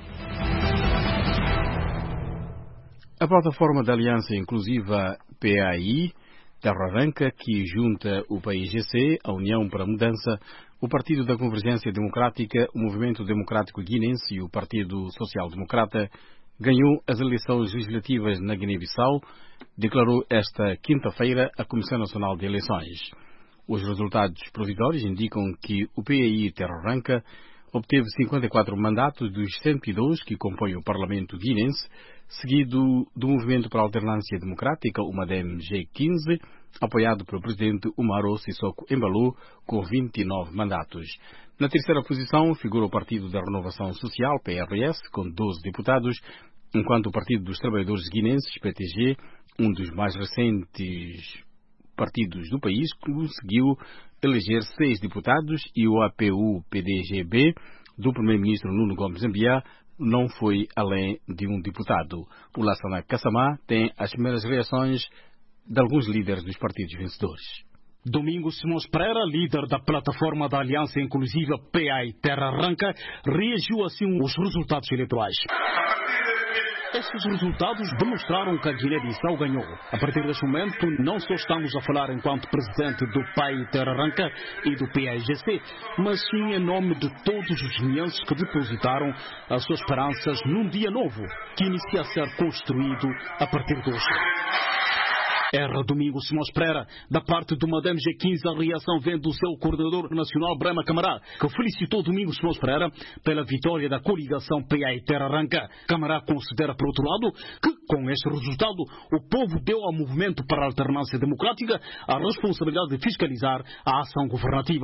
A plataforma da Aliança Inclusiva PAI, Terra Arranca, que junta o PAIGC, a União para a Mudança, o Partido da Convergência Democrática, o Movimento Democrático Guinense e o Partido Social Democrata, ganhou as eleições legislativas na Guiné-Bissau, declarou esta quinta-feira a Comissão Nacional de Eleições. Os resultados provisórios indicam que o PAI Terra Arranca obteve 54 mandatos dos 102 que compõem o Parlamento guinense, seguido do Movimento para a Alternância Democrática, o MADEM G15, apoiado pelo presidente Umaro Sissoko Embalo, com 29 mandatos. Na terceira posição figura o Partido da Renovação Social, PRS, com 12 deputados, enquanto o Partido dos Trabalhadores Guinenses, PTG, um dos mais recentes partidos do país, conseguiu eleger 6 deputados e o APU-PDGB do primeiro-ministro Nuno Gomes Mbiá não foi além de um deputado. O Lassana Kassamá tem as primeiras reações de alguns líderes dos partidos vencedores. Domingos Simões Pereira, líder da plataforma da Aliança Inclusiva PAI Terra Arranca, reagiu assim aos resultados eleitorais. Estes resultados demonstraram que a Guiné-Bissau ganhou. A partir deste momento, não só estamos a falar enquanto presidente do PAI Terra Arranca e do PAIGC, mas sim em nome de todos os guineenses que depositaram as suas esperanças num dia novo, que inicia a ser construído a partir de hoje. Era Domingos Simões Pereira. Da parte do MADEM G15, a reação vem do seu coordenador nacional, Brema Camará, que felicitou Domingos Simões Pereira pela vitória da coligação PAI Terra Arranca. Camará considera, por outro lado, que com este resultado o povo deu ao Movimento para a Alternância Democrática a responsabilidade de fiscalizar a ação governativa.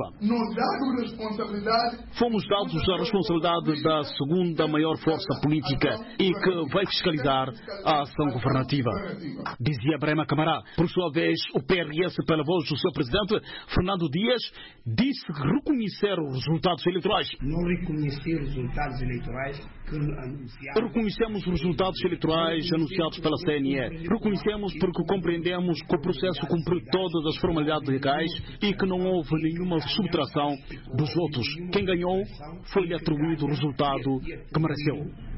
Fomos dados a responsabilidade da segunda maior força política e que vai fiscalizar a ação governativa, dizia Brema Camará. Por sua vez, o PRS, pela voz do seu presidente, Fernando Dias, disse que reconhecer os resultados eleitorais. Não reconheci os resultados eleitorais que anunciaram. Reconhecemos os resultados eleitorais anunciados pela CNE. Reconhecemos porque compreendemos que o processo cumpriu todas as formalidades legais e que não houve nenhuma subtração dos votos. Quem ganhou foi-lhe atribuído o resultado que mereceu.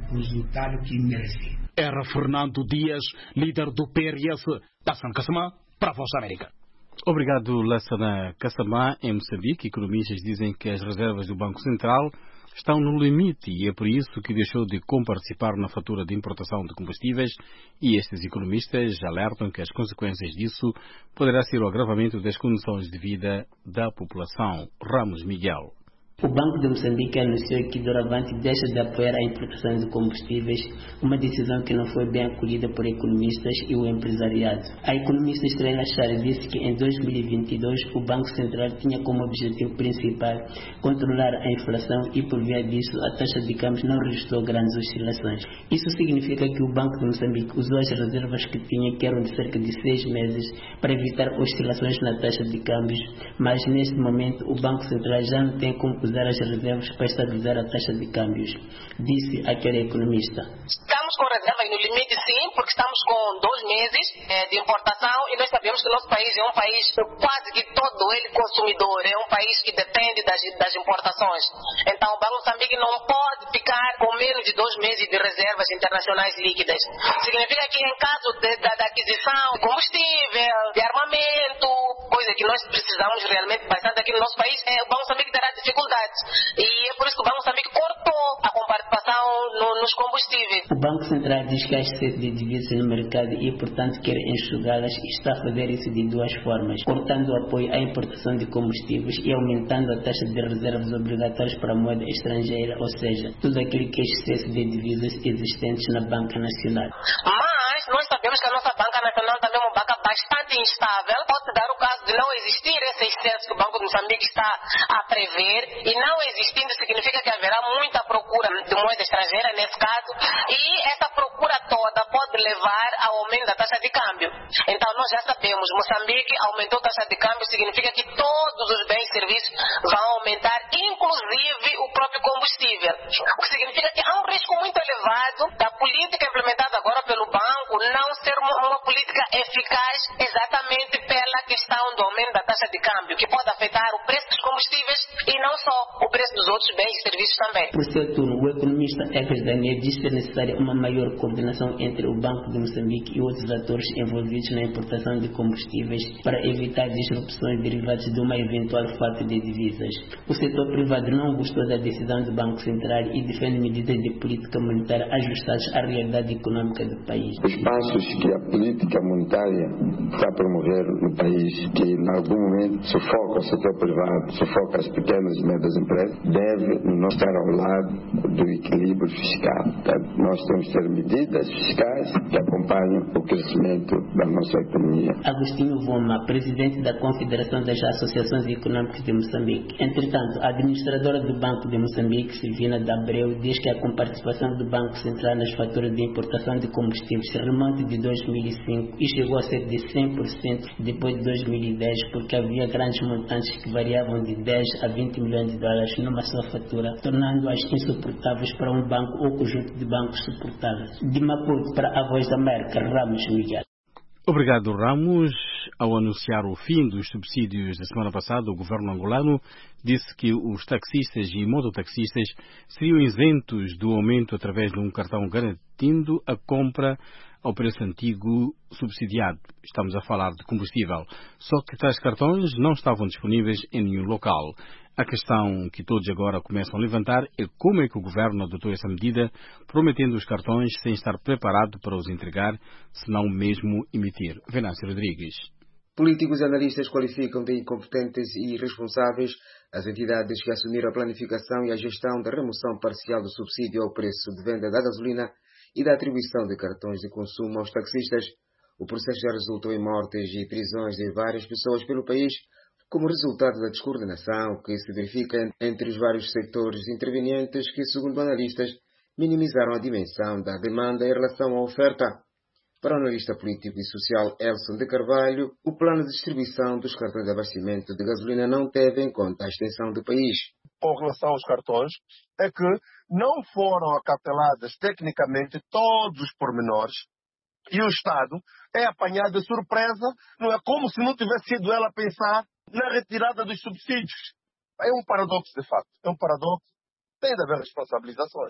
o resultado que merecia. Era Fernando Dias, líder do PRS, Lassana Kassamá, para a Voz da América. Obrigado, Lassana Kassamá. Em Moçambique, economistas dizem que as reservas do Banco Central estão no limite e é por isso que deixou de comparticipar na fatura de importação de combustíveis, e estes economistas alertam que as consequências disso poderá ser o agravamento das condições de vida da população. Ramos Miguel. O Banco de Moçambique anunciou que doravante deixa de apoiar a importação de combustíveis, uma decisão que não foi bem acolhida por economistas e o empresariado. A economista Estrela Char disse que em 2022 o Banco Central tinha como objetivo principal controlar a inflação e, por via disso, a taxa de câmbio não registrou grandes oscilações. Isso significa que o Banco de Moçambique usou as reservas que tinha, que eram de cerca de 6 meses, para evitar oscilações na taxa de câmbios, mas neste momento o Banco Central já não tem como usar as reservas para estabilizar a taxa de câmbios, disse aquele economista. Estamos com reservas no limite, sim, porque estamos com 2 meses de importação e nós sabemos que o nosso país é um país quase que todo ele consumidor, é um país que depende das importações. Então o Banco de Moçambique não pode ficar com menos de 2 meses de reservas internacionais líquidas. Significa que em caso da aquisição de combustível, de armamento, coisa que nós precisamos realmente bastante aqui no nosso país, o Banco de Moçambique terá dificuldades. E é por isso que o Banco de Moçambique cortou a comparticipação nos combustíveis. O Banco Central diz que há excesso de divisas no mercado e, portanto, quer enxugá-las e está a fazer isso de 2 formas: cortando o apoio à importação de combustíveis e aumentando a taxa de reservas obrigatórias para a moeda estrangeira, ou seja, tudo aquilo que é excesso de divisas existentes na Banca Nacional. Mas nós sabemos que a nossa Banca Nacional também é uma banca bastante instável. Pode dar o caso de não existir esse excesso que o Banco de Moçambique está a prever, e não existindo significa que haverá muita procura de moeda estrangeira nesse caso, e essa procura toda pode levar ao aumento da taxa de câmbio. Então nós já sabemos, Moçambique aumentou a taxa de câmbio, significa que todos os bens e serviços vão aumentar, inclusive o próprio combustível, o que significa que há um risco muito elevado da política implementada agora pelo banco não ser uma política eficaz exatamente pela questão do aumento da taxa de câmbio, que pode afetar o preço dos combustíveis e não só o preço dos outros bens e serviços também. Por seu turno, o economista Egas Daniel diz ser necessária uma maior coordenação entre o Banco de Moçambique e outros atores envolvidos na importação de combustíveis para evitar disrupções derivadas de uma eventual falta de divisas. O setor privado não gostou da decisão do Banco Central e defende medidas de política monetária ajustadas à realidade econômica do país. Os passos que a política monetária está a promover no país, que em algum momento sufoca o setor privado, sufoca as pequenas e médias empresas, deve não estar ao lado do equilíbrio fiscal. Portanto, nós temos que ter medidas fiscais que acompanhem o crescimento da nossa economia. Agostinho Voma, presidente da Confederação das Associações Econômicas de Moçambique. Entretanto, a administradora do Banco de Moçambique, Silvina de Abreu, diz que a comparticipação do Banco Central nas faturas de importação de combustíveis se remonta de 2005 e chegou a ser de 100% depois de 2010, porque havia grandes montantes que variavam de 10 a 20 milhões de dólares numa só fatura, tornando-as insuportáveis para um banco ou conjunto de bancos suportáveis. De Maputo para a Voz da América, Ramos Miguel. Obrigado, Ramos. Ao anunciar o fim dos subsídios da semana passada, o governo angolano disse que os taxistas e mototaxistas seriam isentos do aumento através de um cartão garantindo a compra ao preço antigo subsidiado. Estamos a falar de combustível. Só que tais cartões não estavam disponíveis em nenhum local. A questão que todos agora começam a levantar é como é que o governo adotou essa medida, prometendo os cartões sem estar preparado para os entregar, se não mesmo emitir. Venâncio Rodrigues. Políticos e analistas qualificam de incompetentes e irresponsáveis as entidades que assumiram a planificação e a gestão da remoção parcial do subsídio ao preço de venda da gasolina e da atribuição de cartões de consumo aos taxistas. O processo já resultou em mortes e prisões de várias pessoas pelo país, como resultado da descoordenação que se verifica entre os vários setores intervenientes que, segundo analistas, minimizaram a dimensão da demanda em relação à oferta. Para o analista político e social Elson de Carvalho, o plano de distribuição dos cartões de abastecimento de gasolina não teve em conta a extensão do país. Com relação aos cartões, é que não foram acateladas tecnicamente todos os pormenores e o Estado é apanhado de surpresa, não é como se não tivesse sido ela a pensar na retirada dos subsídios. É um paradoxo, de facto. É um paradoxo. Tem de haver responsabilizações.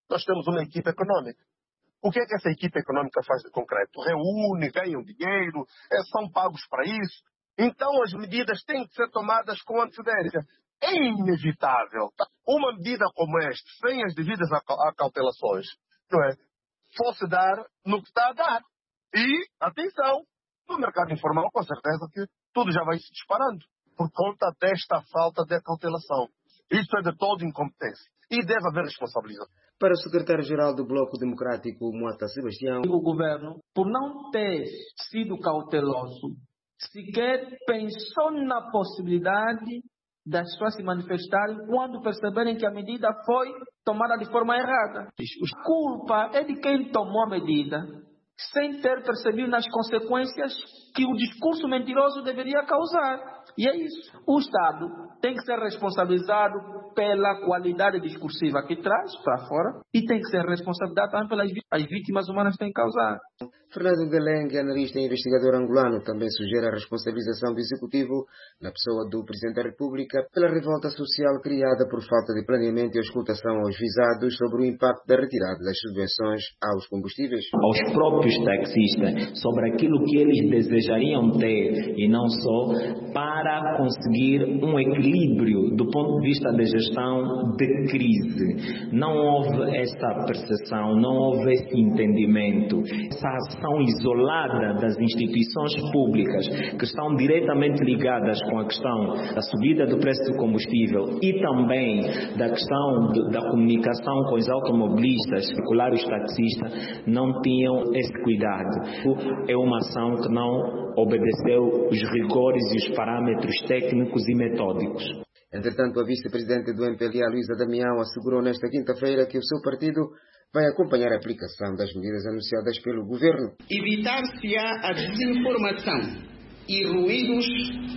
nós temos uma equipe econômica. O que é que essa equipe econômica faz de concreto? Reúne, ganham dinheiro, são pagos para isso. Então as medidas têm que ser tomadas com antecedência. É inevitável. Uma medida como esta, sem as devidas acautelações, não é? Fosse dar no que está a dar. E, atenção, no mercado informal, com certeza que tudo já vai se disparando por conta desta falta de acautelação. Isso é de toda incompetência. E deve haver responsabilização. Para o secretário-geral do Bloco Democrático, Moata Sebastião, o governo, por não ter sido cauteloso, sequer pensou na possibilidade das pessoas se manifestarem quando perceberem que a medida foi tomada de forma errada. A culpa é de quem tomou a medida, sem ter percebido nas consequências que o discurso mentiroso deveria causar. E é isso. O Estado tem que ser responsabilizado pela qualidade discursiva que traz para fora e tem que ser responsabilizado também pelas vítimas humanas que tem causado. Fernando Delengue, analista e investigador angolano, também sugere a responsabilização do Executivo, na pessoa do Presidente da República, pela revolta social criada por falta de planeamento e auscultação aos visados sobre o impacto da retirada das subvenções aos combustíveis. Aos próprios taxistas, sobre aquilo que eles desejariam ter e não só para conseguir um equilíbrio do ponto de vista da gestão de crise. Não houve essa percepção, não houve esse entendimento, essa ação isolada das instituições públicas que estão diretamente ligadas com a questão da subida do preço do combustível e também da questão da comunicação com os automobilistas, em particular os taxistas, não tinham esse cuidado. É uma ação que não obedeceu os rigores e os parâmetros técnicos e metódicos. Entretanto, a vice-presidente do MPLA, Luísa Damião, assegurou nesta quinta-feira que o seu partido vai acompanhar a aplicação das medidas anunciadas pelo governo. Evitar-se-á a desinformação e ruídos,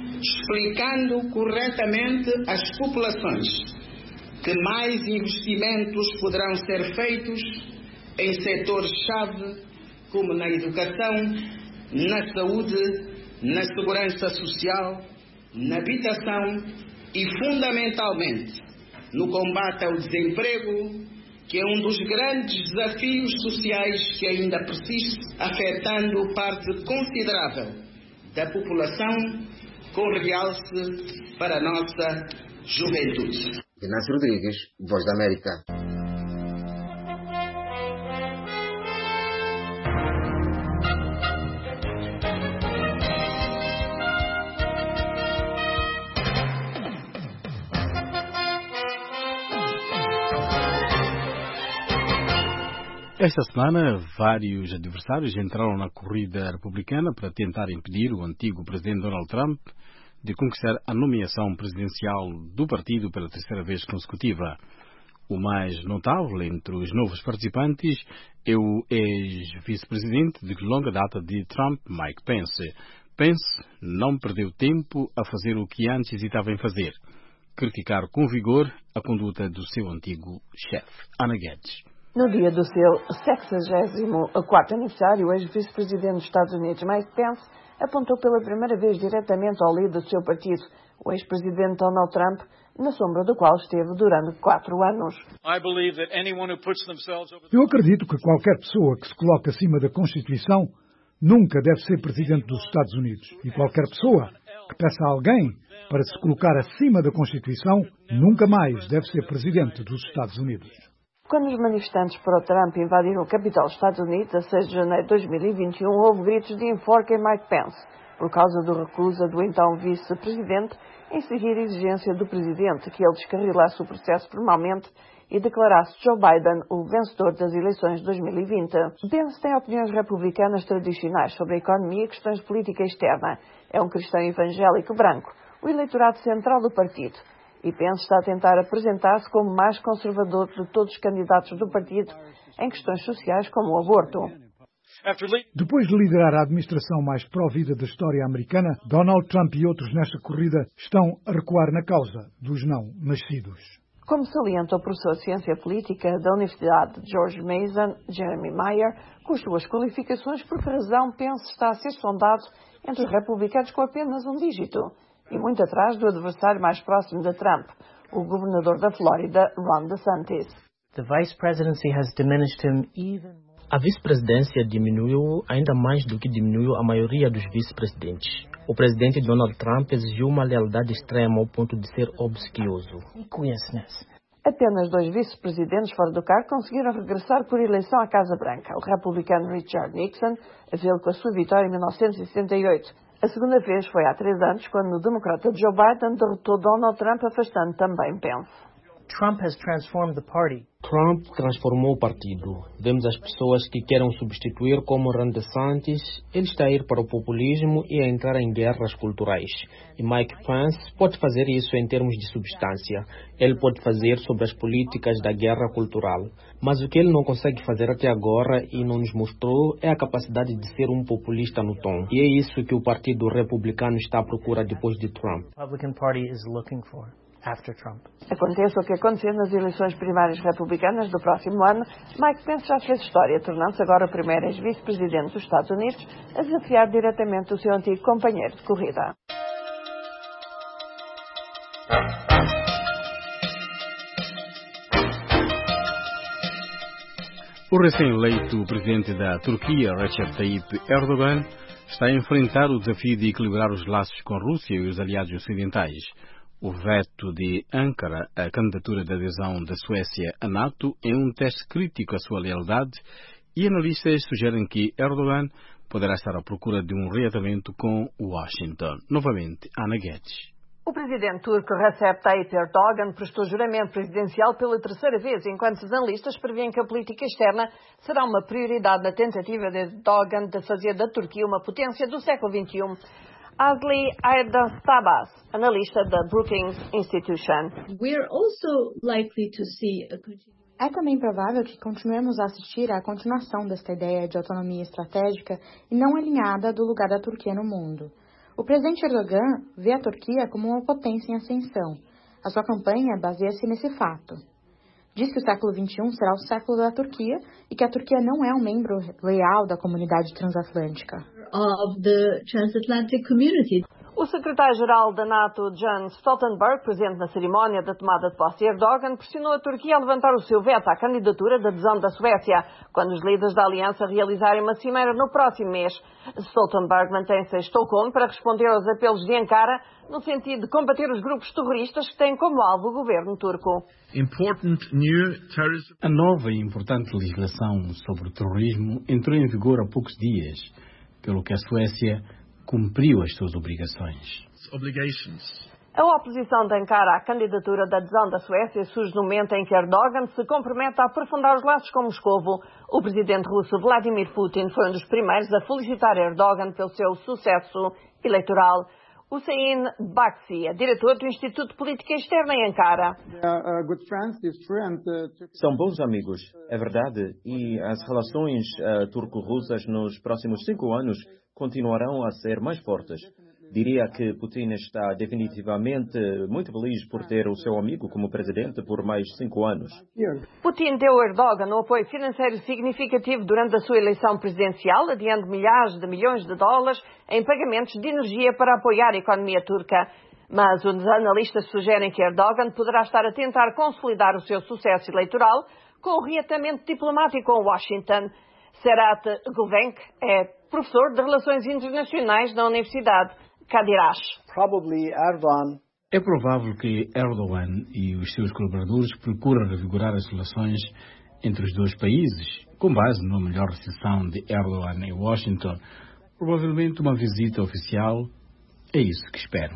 explicando corretamente às populações que mais investimentos poderão ser feitos em setores-chave, como na educação, na saúde, na segurança social, na habitação e, fundamentalmente, no combate ao desemprego, que é um dos grandes desafios sociais que ainda persiste, afetando parte considerável da população, com realce para a nossa juventude. Inácio Rodrigues, Voz da América. Esta semana, vários adversários entraram na corrida republicana para tentar impedir o antigo presidente Donald Trump de conquistar a nomeação presidencial do partido pela terceira vez consecutiva. O mais notável entre os novos participantes é o ex-vice-presidente de longa data de Trump, Mike Pence. Pence não perdeu tempo a fazer o que antes hesitava em fazer: criticar com vigor a conduta do seu antigo chefe. Ana Guedes. No dia do seu 64º aniversário, o ex-vice-presidente dos Estados Unidos, Mike Pence, apontou pela primeira vez diretamente ao líder do seu partido, o ex-presidente Donald Trump, na sombra do qual esteve durante 4 anos. Eu acredito que qualquer pessoa que se coloque acima da Constituição nunca deve ser presidente dos Estados Unidos. E qualquer pessoa que peça a alguém para se colocar acima da Constituição nunca mais deve ser presidente dos Estados Unidos. Quando os manifestantes pró-Trump invadiram o capital dos Estados Unidos, a 6 de janeiro de 2021, houve gritos de enforquem Mike Pence, por causa do recusa do então vice-presidente em seguir a exigência do presidente que ele descarrilasse o processo formalmente e declarasse Joe Biden o vencedor das eleições de 2020. Pence tem opiniões republicanas tradicionais sobre a economia e questões de política externa. É um cristão evangélico branco, o eleitorado central do partido. E Pence está a tentar apresentar-se como mais conservador de todos os candidatos do partido em questões sociais como o aborto. Depois de liderar a administração mais pró-vida da história americana, Donald Trump e outros nesta corrida estão a recuar na causa dos não nascidos. Como salienta o professor de Ciência Política da Universidade de George Mason, Jeremy Mayer, com as suas qualificações, por que razão Pence está a ser sondado entre os republicanos com apenas um dígito, e muito atrás do adversário mais próximo de Trump, o governador da Flórida, Ron DeSantis. The vice presidency has diminished him even more. A vice-presidência diminuiu ainda mais do que diminuiu a maioria dos vice-presidentes. O presidente Donald Trump exigiu uma lealdade extrema ao ponto de ser obsequioso. Apenas 2 vice-presidentes fora do cargo conseguiram regressar por eleição à Casa Branca. O republicano Richard Nixon veio com a sua vitória em 1968. A segunda vez foi há 3 anos, quando o democrata Joe Biden derrotou Donald Trump, afastando também Pence. Trump has transformed the party. Trump transformou o partido. Vemos as pessoas que querem substituir como Ron DeSantis. Ele está a ir para o populismo e a entrar em guerras culturais. E Mike Pence pode fazer isso em termos de substância. Ele pode fazer sobre as políticas da guerra cultural. Mas o que ele não consegue fazer até agora e não nos mostrou é a capacidade de ser um populista no tom. E é isso que o Partido Republicano está à procura depois de Trump. The Republican Party is looking for. After Trump. Aconteça o que acontecer nas eleições primárias republicanas do próximo ano, Mike Pence já fez história, tornando-se agora o primeiro ex-vice-presidente dos Estados Unidos a desafiar diretamente o seu antigo companheiro de corrida. O recém-eleito presidente da Turquia, Recep Tayyip Erdogan, está a enfrentar o desafio de equilibrar os laços com a Rússia e os aliados ocidentais. O veto de Ankara à candidatura de adesão da Suécia à NATO é um teste crítico à sua lealdade e analistas sugerem que Erdogan poderá estar à procura de um reatamento com Washington. Novamente, Ana Guedes. O presidente turco Recep Tayyip Erdogan prestou juramento presidencial pela 3ª vez, enquanto os analistas prevêem que a política externa será uma prioridade na tentativa de Erdogan de fazer da Turquia uma potência do século XXI. Asli Aydanstabas, analista da Brookings Institution. É também provável que continuemos a assistir à continuação desta ideia de autonomia estratégica e não alinhada do lugar da Turquia no mundo. O presidente Erdogan vê a Turquia como uma potência em ascensão. A sua campanha baseia-se nesse fato. Diz que o século XXI será o século da Turquia e que a Turquia não é um membro leal da comunidade transatlântica. O secretário-geral da NATO, Jens Stoltenberg, presente na cerimónia da tomada de posse de Erdogan, pressionou a Turquia a levantar o seu veto à candidatura de adesão da Suécia, quando os líderes da aliança realizarem uma cimeira no próximo mês. Stoltenberg mantém-se em Estocolmo para responder aos apelos de Ankara, no sentido de combater os grupos terroristas que têm como alvo o governo turco. A nova e importante legislação sobre o terrorismo entrou em vigor há poucos dias, pelo que a Suécia cumpriu as suas obrigações. A oposição de Ankara à candidatura de adesão da Suécia surge no momento em que Erdogan se compromete a aprofundar os laços com Moscovo. O presidente russo Vladimir Putin foi um dos primeiros a felicitar Erdogan pelo seu sucesso eleitoral. Hussein Baksi é diretor do Instituto de Política Externa em Ankara. São bons amigos, é verdade, e as relações turco-russas nos próximos 5 anos continuarão a ser mais fortes. Diria que Putin está definitivamente muito feliz por ter o seu amigo como presidente por mais 5 anos. Putin deu a Erdogan um apoio financeiro significativo durante a sua eleição presidencial, adiando milhares de milhões de dólares em pagamentos de energia para apoiar a economia turca. Mas os analistas sugerem que Erdogan poderá estar a tentar consolidar o seu sucesso eleitoral com o reatamento diplomático com Washington. Serhat Guvenk é professor de Relações Internacionais na Universidade Kadirash. É provável que Erdogan e os seus colaboradores procuram revigorar as relações entre os dois países, com base numa melhor recepção de Erdogan em Washington. Provavelmente uma visita oficial. É isso que esperam.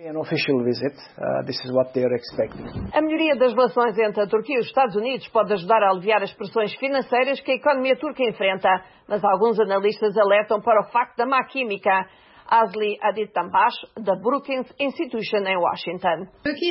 A melhoria das relações entre a Turquia e os Estados Unidos pode ajudar a aliviar as pressões financeiras que a economia turca enfrenta, mas alguns analistas alertam para o facto da má química. Asli Aditambas, da Brookings Institution em Washington.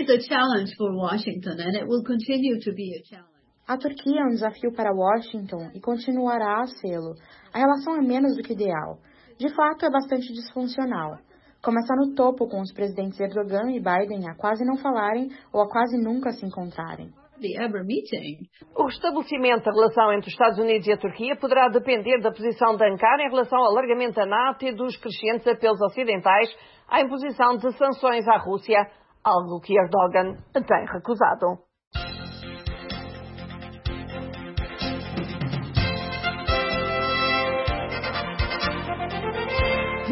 A Turquia é um desafio para Washington e continuará a sê-lo. A relação é menos do que ideal. De fato, é bastante disfuncional. Começa no topo, com os presidentes Erdogan e Biden a quase não falarem ou a quase nunca se encontrarem. O restabelecimento da relação entre os Estados Unidos e a Turquia poderá depender da posição de Ankara em relação ao alargamento da NATO e dos crescentes apelos ocidentais à imposição de sanções à Rússia, algo que Erdogan tem recusado.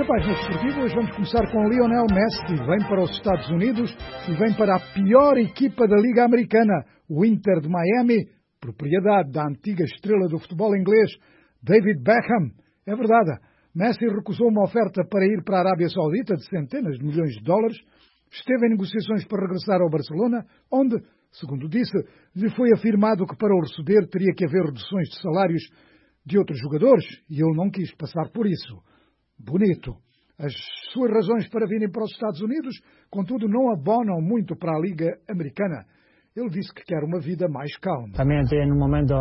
Nesta página desportiva, hoje vamos começar com Lionel Messi. Vem para os Estados Unidos e vem para a pior equipa da Liga Americana, o Inter de Miami, propriedade da antiga estrela do futebol inglês, David Beckham. É verdade, Messi recusou uma oferta para ir para a Arábia Saudita de centenas de milhões de dólares, esteve em negociações para regressar ao Barcelona, onde, segundo disse, lhe foi afirmado que para o receber teria que haver reduções de salários de outros jogadores, e ele não quis passar por isso. Bonito. As suas razões para virem para os Estados Unidos, contudo, não abonam muito para a Liga Americana. Ele disse que quer uma vida mais calma. Também estou em um momento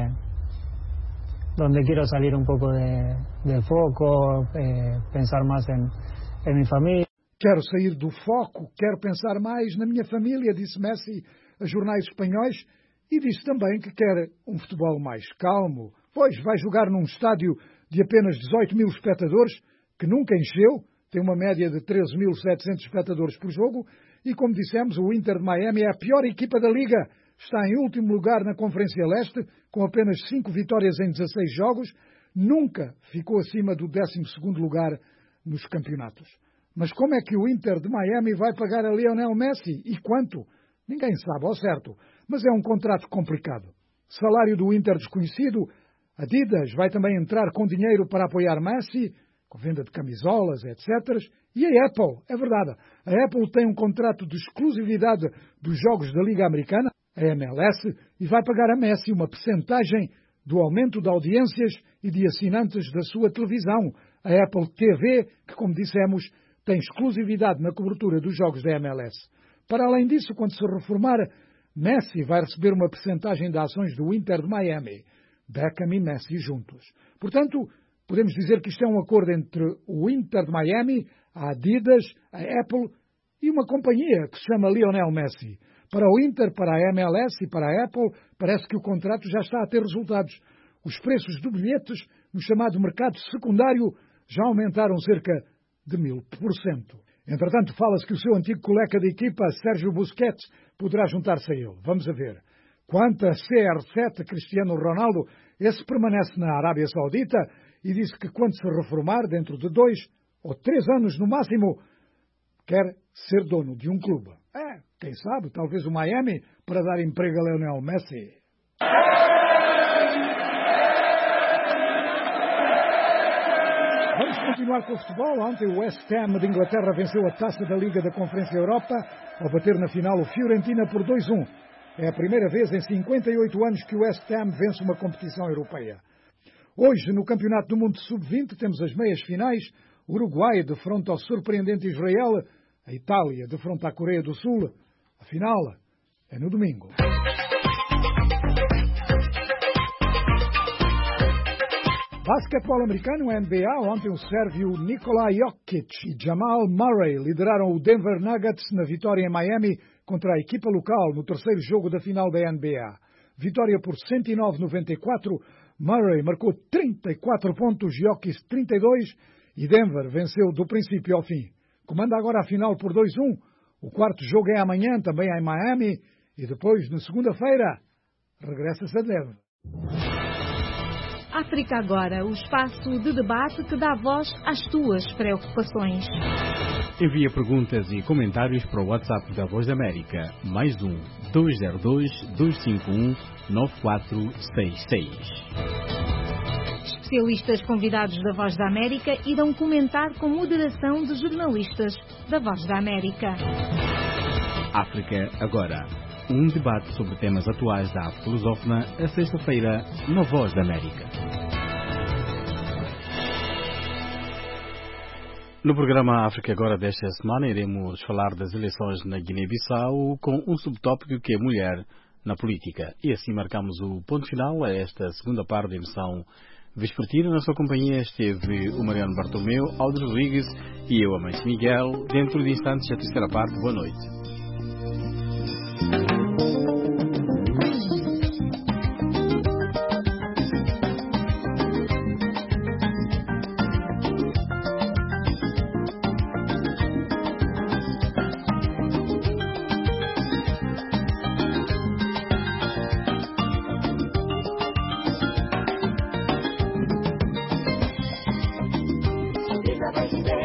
onde quero sair um pouco do foco, pensar mais em minha família. Quero sair do foco, quero pensar mais na minha família, disse Messi a jornais espanhóis, e disse também que quer um futebol mais calmo, pois vai jogar num estádio de apenas 18 mil espectadores, que nunca encheu, tem uma média de 13.700 espectadores por jogo, e como dissemos, o Inter de Miami é a pior equipa da Liga, está em último lugar na Conferência Leste, com apenas 5 vitórias em 16 jogos, nunca ficou acima do 12º lugar nos campeonatos. Mas como é que o Inter de Miami vai pagar a Lionel Messi? E quanto? Ninguém sabe ao certo, mas é um contrato complicado. Salário do Inter desconhecido, Adidas vai também entrar com dinheiro para apoiar Messi, com venda de camisolas, etc. E a Apple, é verdade, a Apple tem um contrato de exclusividade dos jogos da Liga Americana, a MLS, e vai pagar a Messi uma percentagem do aumento de audiências e de assinantes da sua televisão, a Apple TV, que, como dissemos, tem exclusividade na cobertura dos jogos da MLS. Para além disso, quando se reformar, Messi vai receber uma percentagem de ações do Inter de Miami, Beckham e Messi juntos. Portanto, podemos dizer que isto é um acordo entre o Inter de Miami, a Adidas, a Apple e uma companhia que se chama Lionel Messi. Para o Inter, para a MLS e para a Apple, parece que o contrato já está a ter resultados. Os preços de bilhetes no chamado mercado secundário já aumentaram cerca de 1000%. Entretanto, fala-se que o seu antigo colega de equipa, Sérgio Busquets, poderá juntar-se a ele. Vamos a ver. Quanto a CR7, Cristiano Ronaldo, esse permanece na Arábia Saudita e disse que quando se reformar, dentro de 2 ou 3 anos no máximo, quer ser dono de um clube. Quem sabe, talvez o Miami, para dar emprego a Lionel Messi. Vamos continuar com o futebol. Ontem o West Ham de Inglaterra venceu a taça da Liga da Conferência Europa ao bater na final o Fiorentina por 2-1. É a primeira vez em 58 anos que o West Ham vence uma competição europeia. Hoje, no Campeonato do Mundo Sub-20, temos as meias finais. O Uruguai defronta ao surpreendente Israel, a Itália defronta a Coreia do Sul. A final é no domingo. Basquetebol americano, NBA, ontem o sérvio Nikola Jokic e Jamal Murray lideraram o Denver Nuggets na vitória em Miami contra a equipa local no terceiro jogo da final da NBA. Vitória por 109-94, Murray marcou 34 pontos, Jokic 32 e Denver venceu do princípio ao fim. Comanda agora a final por 2-1. O quarto jogo é amanhã, também em Miami, e depois, na segunda-feira, regressa-se a Denver. África Agora, o espaço de debate que dá voz às tuas preocupações. Envia perguntas e comentários para o WhatsApp da Voz da América, +1 202 251 9466. Especialistas convidados da Voz da América irão comentar com moderação de jornalistas da Voz da América. África Agora. Um debate sobre temas atuais da África lusófona, a sexta-feira, na Voz da América. No programa África Agora desta semana, iremos falar das eleições na Guiné-Bissau com um subtópico que é mulher na política. E assim marcamos o ponto final a esta segunda parte da emissão vespertina. Na sua companhia esteve o Mariano Bartolomeu, Aldo Rodrigues e eu, Amante Miguel. Dentro de instantes, a terceira parte. Boa noite. Viva Presidente!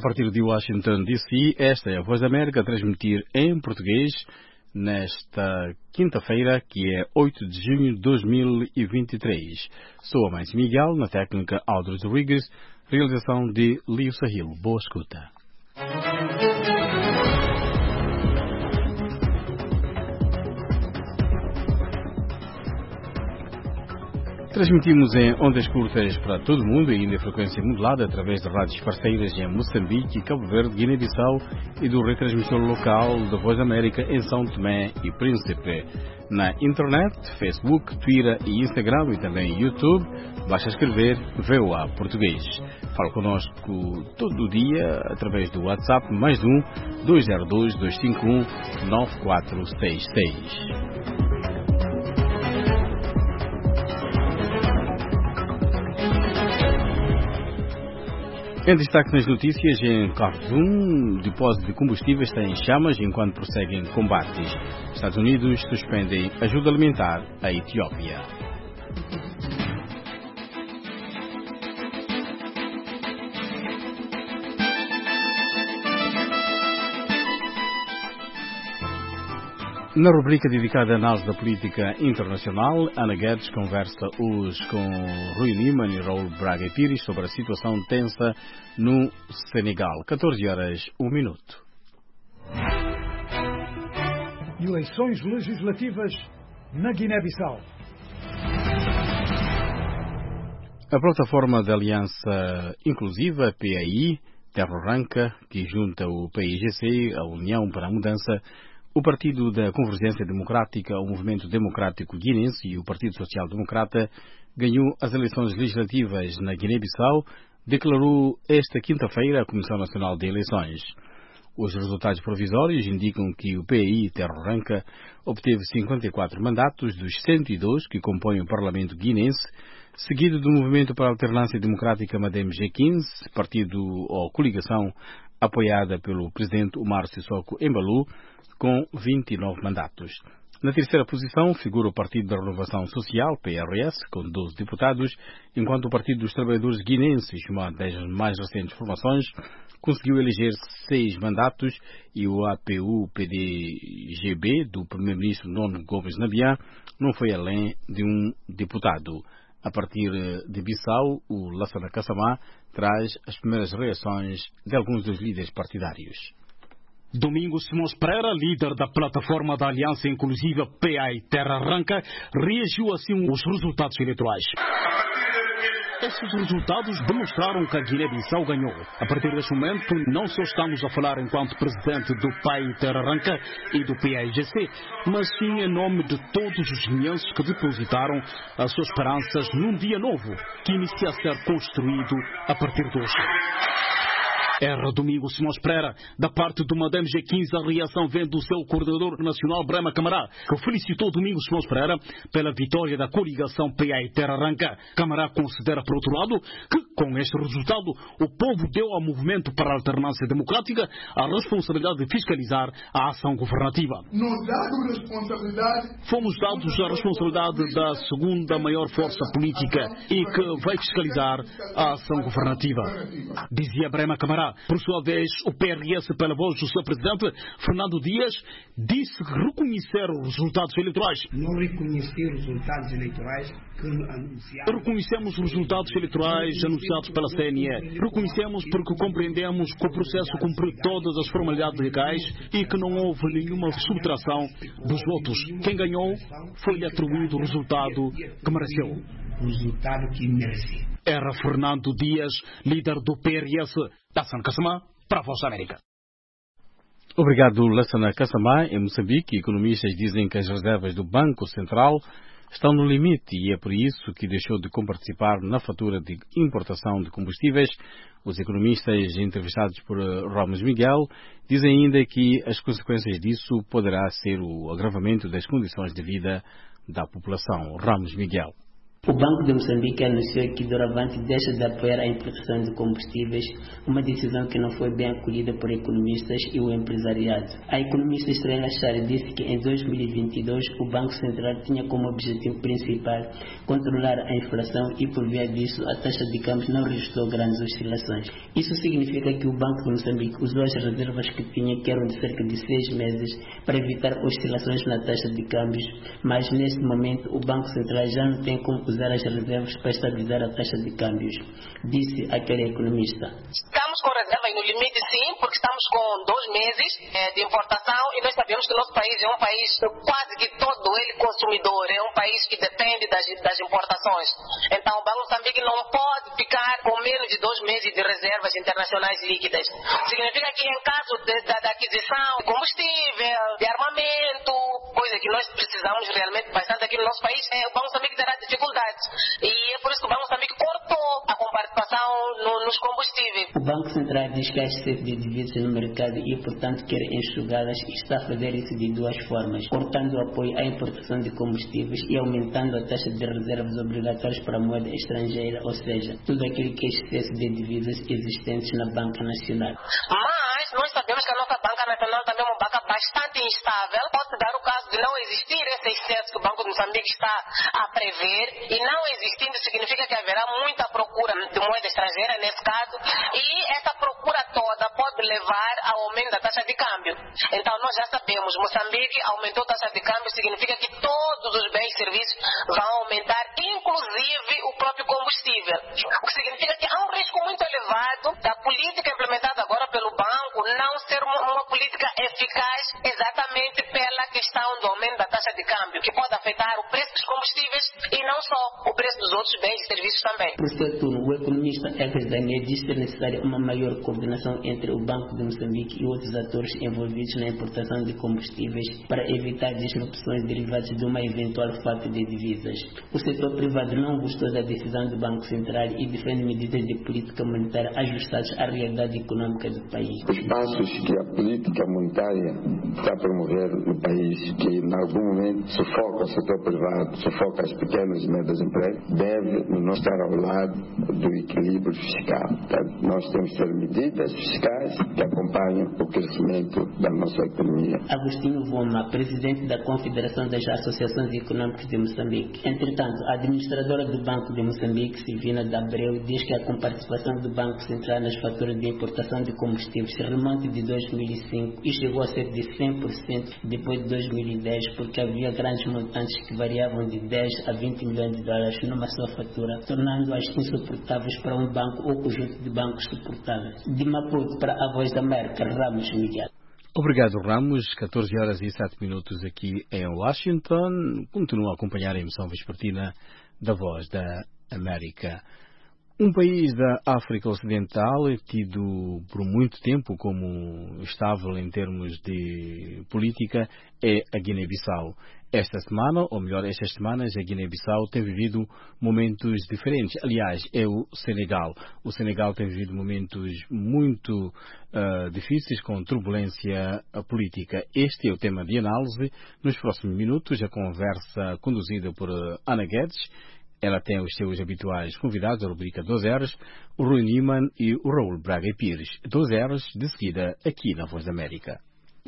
partir de Washington, D.C., esta é a Voz da América a transmitir em português nesta quinta-feira, que é 8 de junho de 2023. Sou a Mãe Miguel, na técnica Aldros Rodrigues, realização de Lio Sahil. Boa escuta. Transmitimos em ondas curtas para todo o mundo e ainda em frequência modulada através de rádios parceiras em Moçambique, Cabo Verde, Guiné-Bissau e do retransmissor local da Voz da América em São Tomé e Príncipe. Na internet, Facebook, Twitter e Instagram e também YouTube, basta escrever VOA Português. Fala connosco todo o dia através do WhatsApp +1 202 251 9466. Em destaque nas notícias, em Khartoum, depósito de combustíveis está em chamas enquanto prosseguem combates. Estados Unidos suspendem ajuda alimentar à Etiópia. Na rubrica dedicada à análise da política internacional, Ana Guedes conversa hoje com Rui Liman e Raul Braga Pires sobre a situação tensa no Senegal. 14h01. Eleições legislativas na Guiné-Bissau. A plataforma da Aliança Inclusiva, PAI, Terra Arranca, que junta o PAIGC, a União para a Mudança, o Partido da Convergência Democrática, o Movimento Democrático Guinense e o Partido Social Democrata ganhou as eleições legislativas na Guiné-Bissau, declarou esta quinta-feira a Comissão Nacional de Eleições. Os resultados provisórios indicam que o PAI Terra Arranca obteve 54 mandatos dos 102 que compõem o Parlamento guinense, seguido do Movimento para a Alternância Democrática Madem G15, partido ou coligação apoiada pelo presidente Umaro Sissoko Embalou, com 29 mandatos. Na terceira posição figura o Partido da Renovação Social, PRS, com 12 deputados, enquanto o Partido dos Trabalhadores Guinenses, uma das mais recentes formações, conseguiu eleger 6 mandatos e o APU-PDGB, do primeiro-ministro Nono Gomes Nabian, não foi além de um deputado. A partir de Bissau, o Lassana Kassamá traz as primeiras reações de alguns dos líderes partidários. Domingo, Simões Pereira, líder da plataforma da Aliança Inclusiva PAI Terra Arranca, reagiu assim aos resultados eleitorais. Estes resultados demonstraram que a Guiné-Bissau ganhou. A partir deste momento, não só estamos a falar enquanto presidente do PAI Terra Arranca e do PAIGC, mas sim em nome de todos os guineenses que depositaram as suas esperanças num dia novo, que inicia a ser construído a partir de hoje. Era Domingo Simões Pereira. Da parte do Madem G15, a reação vem do seu coordenador nacional, Brema Camará, que felicitou Domingo Simões Pereira pela vitória da coligação PAI Terra Arranca. Camará considera, por outro lado, que com este resultado o povo deu ao Movimento para a Alternância Democrática a responsabilidade de fiscalizar a ação governativa. Fomos dados a responsabilidade da segunda maior força política e que vai fiscalizar a ação governativa, dizia Brema Camará. Por sua vez, o PRS, pela voz do seu presidente, Fernando Dias, disse que reconhecer os resultados eleitorais. Não reconhecer os resultados eleitorais que anunciaram. Reconhecemos os resultados eleitorais anunciados pela CNE. Reconhecemos porque compreendemos que o processo cumpriu todas as formalidades legais e que não houve nenhuma subtração dos votos. Quem ganhou foi-lhe atribuído o resultado que mereceu. O resultado que merecia. Era Fernando Dias, líder do PRS. Lassana Kassamá, para a Voz da América. Obrigado, Lassana Kassamá. Em Moçambique, economistas dizem que as reservas do Banco Central estão no limite e é por isso que deixou de comparticipar na fatura de importação de combustíveis. Os economistas entrevistados por Ramos Miguel dizem ainda que as consequências disso poderá ser o agravamento das condições de vida da população. Ramos Miguel. O Banco de Moçambique anunciou que doravante deixa de apoiar a importação de combustíveis, uma decisão que não foi bem acolhida por economistas e o empresariado. A economista Estrela Char disse que em 2022 o Banco Central tinha como objetivo principal controlar a inflação e, por via disso, a taxa de câmbio não registrou grandes oscilações. Isso significa que o Banco de Moçambique usou as reservas que tinha, que eram de cerca de 6 meses, para evitar oscilações na taxa de câmbios, mas neste momento o Banco Central já não tem como usar as reservas para estabilizar a taxa de câmbios, disse aquele economista. Estamos com reserva no limite, sim, porque estamos com 2 meses de importação e nós sabemos que o nosso país é um país quase que todo ele consumidor, é um país que depende das importações. Então o Banco de Moçambique não pode ficar com menos de 2 meses de reservas internacionais líquidas. Significa que em caso da aquisição de combustível, de armamento, coisa que nós precisamos realmente bastante aqui no nosso país, o Banco de Moçambique terá dificuldades. E é por isso que o Banco de Moçambique cortou a participação nos combustíveis. O Banco Central diz que há excesso de divisas no mercado e, portanto, quer enxugá-las e está a fazer isso de 2 formas, cortando o apoio à importação de combustíveis e aumentando a taxa de reservas obrigatórias para a moeda estrangeira, ou seja, tudo aquilo que é excesso de divisas existentes na Banca Nacional. Mas nós sabemos que a nossa Banca Nacional também é uma banca bastante instável. Pode dar o caso de não existir esse excesso que o Banco de Moçambique está a prever, e não existindo significa que haverá muita procura de moeda estrangeira nesse caso, e essa procura toda pode levar ao aumento da taxa de câmbio. Então nós já sabemos, Moçambique aumentou a taxa de câmbio, significa que todos os bens e serviços vão aumentar, inclusive o próprio combustível. O que significa que há um risco muito elevado da política implementada agora pelo banco não ser uma política eficaz exatamente pela questão do aumento da taxa de câmbio, que pode afetar o preço dos combustíveis e não só o preço dos outros bens e serviços também. Por seu turno, o economista Eves Daniel diz ser necessária uma maior coordenação entre o Banco de Moçambique e outros atores envolvidos na importação de combustíveis para evitar disrupções derivadas de uma eventual falta de divisas. O setor privado não gostou da decisão do Banco Central e defende medidas de política monetária ajustadas à realidade econômica do país. Os passos que a política monetária está a promover no país, que em algum momento sufoca o setor privado, sufoca as pequenas e médias empresas, deve não estar ao lado do equilíbrio fiscal. Portanto, nós temos que ter medidas fiscais que acompanham o crescimento da nossa economia. Agostinho Voma, presidente da Confederação das Associações Econômicas de Moçambique. Entretanto, a administradora do Banco de Moçambique, Silvina de Abreu, diz que a comparticipação do Banco Central nas faturas de importação de combustíveis se remonta de 2005 e chegou a ser de 100% depois de 2010, porque havia grandes montantes que variavam de 10 a 20 milhões de dólares numa só fatura, tornando-as insuportáveis para um banco ou conjunto de bancos suportáveis. De Maputo para a Voz da América, Ramos Miguel. Obrigado, Ramos. 14 horas e 7 minutos aqui em Washington. Continua a acompanhar a emissão vespertina da Voz da América. Um país da África Ocidental é tido por muito tempo como estável em termos de política é a Guiné-Bissau. Esta semana, ou melhor, estas semanas, a Guiné-Bissau tem vivido momentos diferentes. Aliás, é o Senegal. O Senegal tem vivido momentos muito difíceis, com turbulência política. Este é o tema de análise. Nos próximos minutos, a conversa conduzida por Ana Guedes. Ela tem os seus habituais convidados, a rubrica 2Rs, o Rui Niemann e o Raul Braga Pires. 2Rs, de seguida, aqui na Voz da América.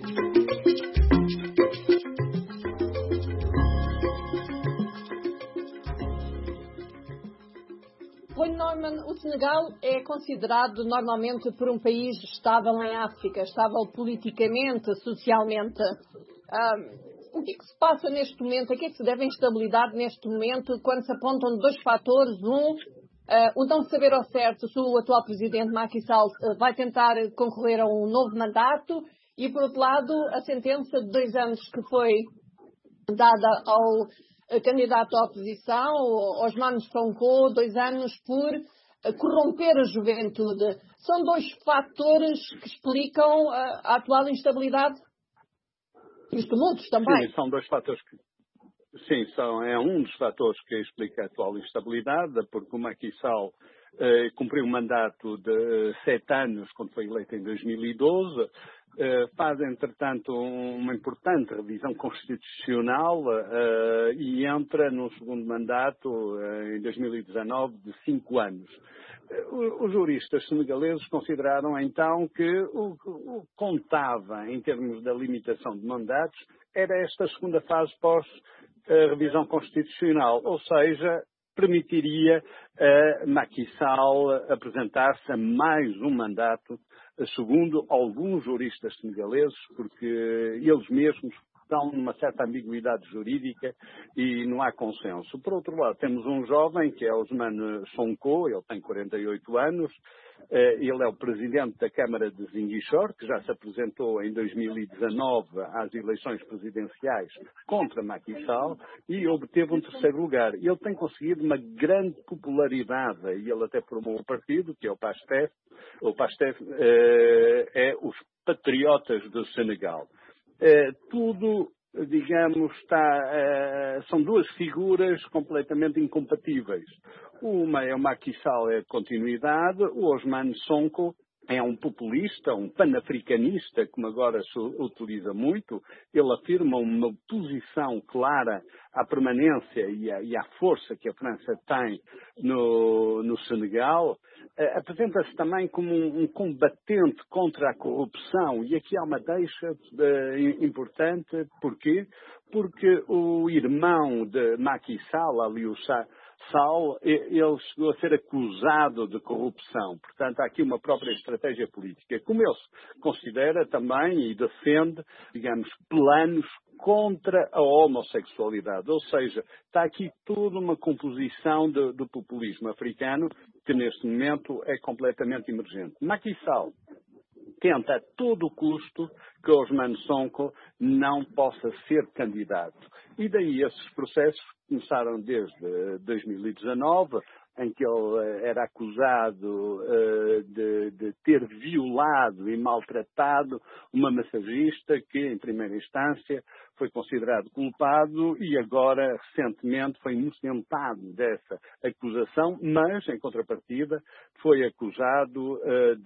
Rui Neumann, o Senegal é considerado normalmente por um país estável em África, estável politicamente, socialmente. O que é que se passa neste momento? A que é que se deve a instabilidade neste momento quando se apontam 2 fatores? O não saber ao certo se o atual presidente Macky Sall vai tentar concorrer a um novo mandato e, por outro lado, a sentença de 2 anos que foi dada ao candidato à oposição, Ousmane Sonko, 2 anos por corromper a juventude. São 2 fatores que explicam a atual instabilidade? E os tumultos também. Sim, são 2 fatores que... Sim, é um dos fatores que explica a atual instabilidade, porque o Macky Sall cumpriu um mandato de 7 anos, quando foi eleito em 2012, faz, entretanto, uma importante revisão constitucional e entra num segundo mandato em 2019 de 5 anos. Os juristas senegaleses consideraram então que o que contava em termos da limitação de mandatos era esta segunda fase pós-revisão constitucional, ou seja, permitiria a Macky Sall apresentar-se a mais um mandato, segundo alguns juristas senegaleses, porque eles mesmos estão numa certa ambiguidade jurídica e não há consenso. Por outro lado, temos um jovem que é Ousmane Sonko, ele tem 48 anos, ele é o presidente da Câmara de Ziguinchor, que já se apresentou em 2019 às eleições presidenciais contra Macky Sall e obteve um terceiro lugar. Ele tem conseguido uma grande popularidade e ele até formou um partido, que é o PASTEF. O PASTEF é os Patriotas do Senegal. Tudo, digamos, são duas figuras completamente incompatíveis. Uma é o Macky Sall, é continuidade, o Ousmane Sonko é um populista, um panafricanista, como agora se utiliza muito. Ele afirma uma posição clara à permanência e à força que a França tem no Senegal. Apresenta-se também como um combatente contra a corrupção. E aqui há uma deixa importante. Porquê? Porque o irmão de Macky Sall, Aliou Sall, ele chegou a ser acusado de corrupção. Portanto, há aqui uma própria estratégia política. Como ele se considera também e defende, digamos, planos contra a homossexualidade. Ou seja, está aqui toda uma composição do populismo africano que neste momento é completamente emergente. Macky Sall tenta a todo custo que Ousmane Sonko não possa ser candidato. E daí esses processos começaram desde 2019, em que ele era acusado de ter violado e maltratado uma massagista que, em primeira instância, foi considerado culpado e agora, recentemente, foi inocentado dessa acusação, mas, em contrapartida, foi acusado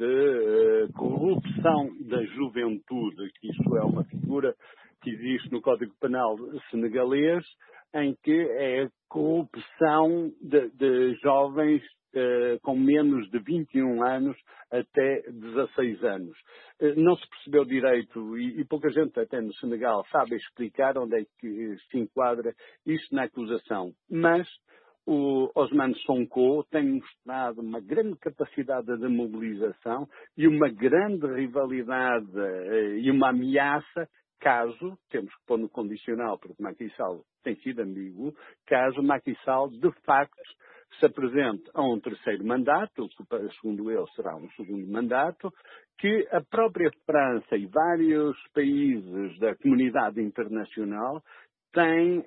de corrupção da juventude, que isso é uma figura que existe no Código Penal senegalês, em que é a corrupção de jovens com menos de 21 anos até 16 anos. Não se percebeu direito, e pouca gente até no Senegal sabe explicar onde é que se enquadra isto na acusação. Mas o Ousmane Sonko tem mostrado uma grande capacidade de mobilização e uma grande rivalidade e uma ameaça, caso, temos que pôr no condicional, porque Macky Sall tem sido ambíguo, caso Macky Sall, de facto, se apresente a um terceiro mandato, que, segundo ele, será um segundo mandato, que a própria França e vários países da comunidade internacional têm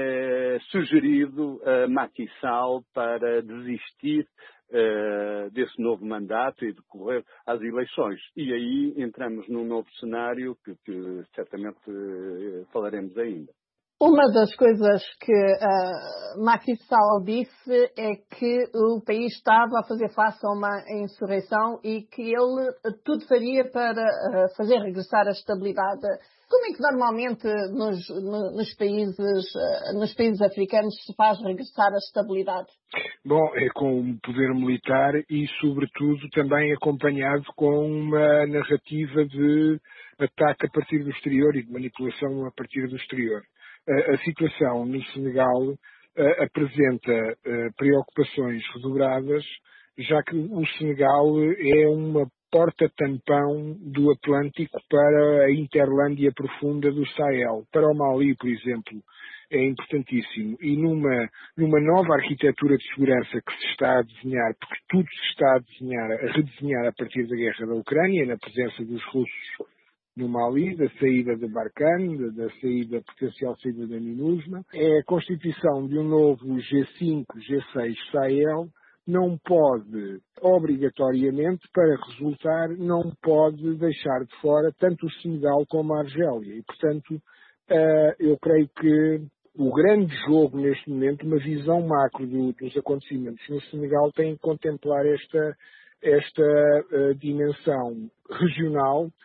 sugerido a Macky Sall para desistir desse novo mandato e decorrer às eleições. E aí entramos num novo cenário que certamente falaremos ainda. Uma das coisas que Macky Sall disse é que o país estava a fazer face a uma insurreição e que ele tudo faria para fazer regressar a estabilidade. Como é que normalmente nos países africanos se faz regressar a estabilidade? Bom, é com um poder militar e, sobretudo, também acompanhado com uma narrativa de ataque a partir do exterior e de manipulação a partir do exterior. A situação no Senegal apresenta preocupações redobradas, já que o Senegal é uma porta-tampão do Atlântico para a Interlândia profunda do Sahel. Para o Mali, por exemplo, é importantíssimo. E numa nova arquitetura de segurança que se está a desenhar, porque tudo se está a redesenhar a partir da guerra da Ucrânia, na presença dos russos no Mali, da saída de Barkhane, da potencial saída da MINUSMA, é a constituição de um novo G5, G6 Sahel, não pode, obrigatoriamente, para resultar, não pode deixar de fora tanto o Senegal como a Argélia. E, portanto, eu creio que o grande jogo neste momento, uma visão macro dos acontecimentos no Senegal, tem que contemplar esta dimensão regional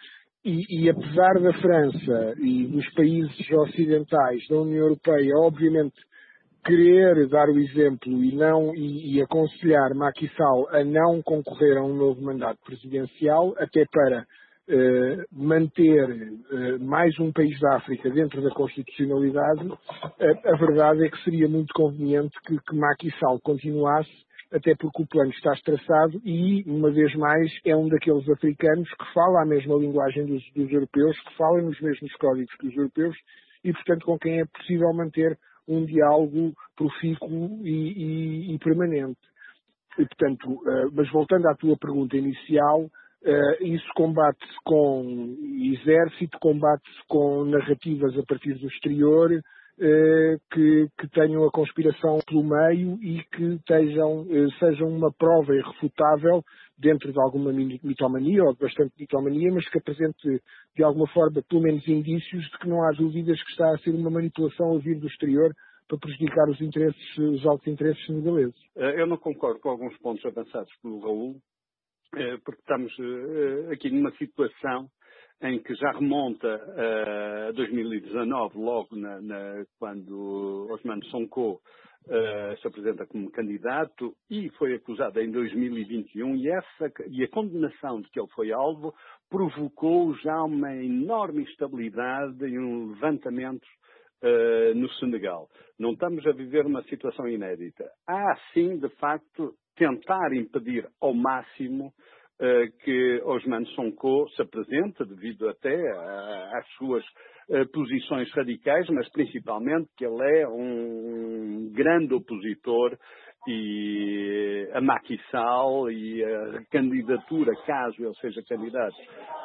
E apesar da França e dos países ocidentais da União Europeia, obviamente, querer dar o exemplo e aconselhar Macky Sall a não concorrer a um novo mandato presidencial, até para manter mais um país da África dentro da constitucionalidade, a verdade é que seria muito conveniente que Macky Sall continuasse, até porque o plano está traçado e, uma vez mais, é um daqueles africanos que fala a mesma linguagem dos europeus, que fala nos mesmos códigos que os europeus e, portanto, com quem é possível manter um diálogo profícuo e permanente. E, portanto, mas voltando à tua pergunta inicial, isso combate-se com exército, combate-se com narrativas a partir do exterior, que tenham a conspiração pelo meio e que sejam uma prova irrefutável dentro de alguma mitomania ou de bastante mitomania, mas que apresente de alguma forma pelo menos indícios de que não há dúvidas que está a ser uma manipulação a vir do exterior para prejudicar os altos interesses senegaleses. Eu não concordo com alguns pontos avançados pelo Raul, porque estamos aqui numa situação em que já remonta a 2019, logo quando Ousmane Sonko se apresenta como candidato e foi acusado em 2021 e a condenação de que ele foi alvo provocou já uma enorme instabilidade e um levantamento no Senegal. Não estamos a viver uma situação inédita. Há, sim, de facto, tentar impedir ao máximo que Ousmane Sonko se apresente, devido até às suas posições radicais, mas principalmente que ele é um grande opositor e a Macky Sall e a recandidatura, caso ele seja candidato,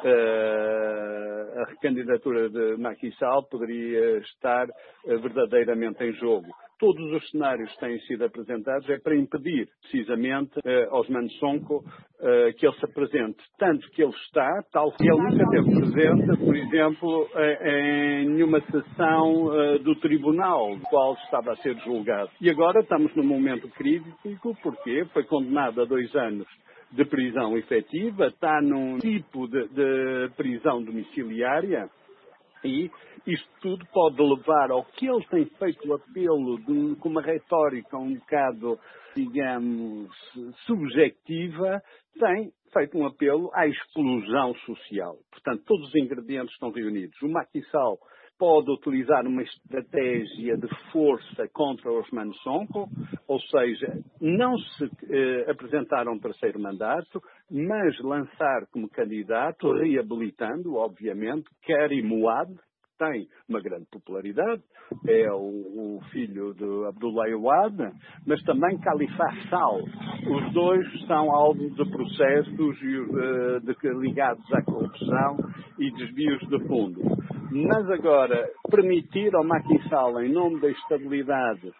a recandidatura de Macky Sall poderia estar verdadeiramente em jogo. Todos os cenários que têm sido apresentados é para impedir, precisamente, Ousmane Sonko que ele se apresente. Tanto que ele está, tal que ele nunca esteve presente, por exemplo, em nenhuma sessão do tribunal, do qual estava a ser julgado. E agora estamos num momento crítico, porque foi condenado a 2 anos de prisão efetiva, está num tipo de prisão domiciliária. E isto tudo pode levar ao que ele tem feito o apelo com uma retórica um bocado, digamos, subjetiva, tem feito um apelo à explosão social. Portanto, todos os ingredientes estão reunidos. O Macky Sall pode utilizar uma estratégia de força contra Ousmane Sonko, ou seja, não se apresentar a um terceiro mandato, mas lançar como candidato, reabilitando, obviamente, Karim Wade, que tem uma grande popularidade, é o filho de Abdoulaye Wade, mas também Khalifa Sall. Os dois são alvo de processos ligados à corrupção e desvios de fundos. Mas agora, permitir ao Macky Sall, em nome da estabilidade,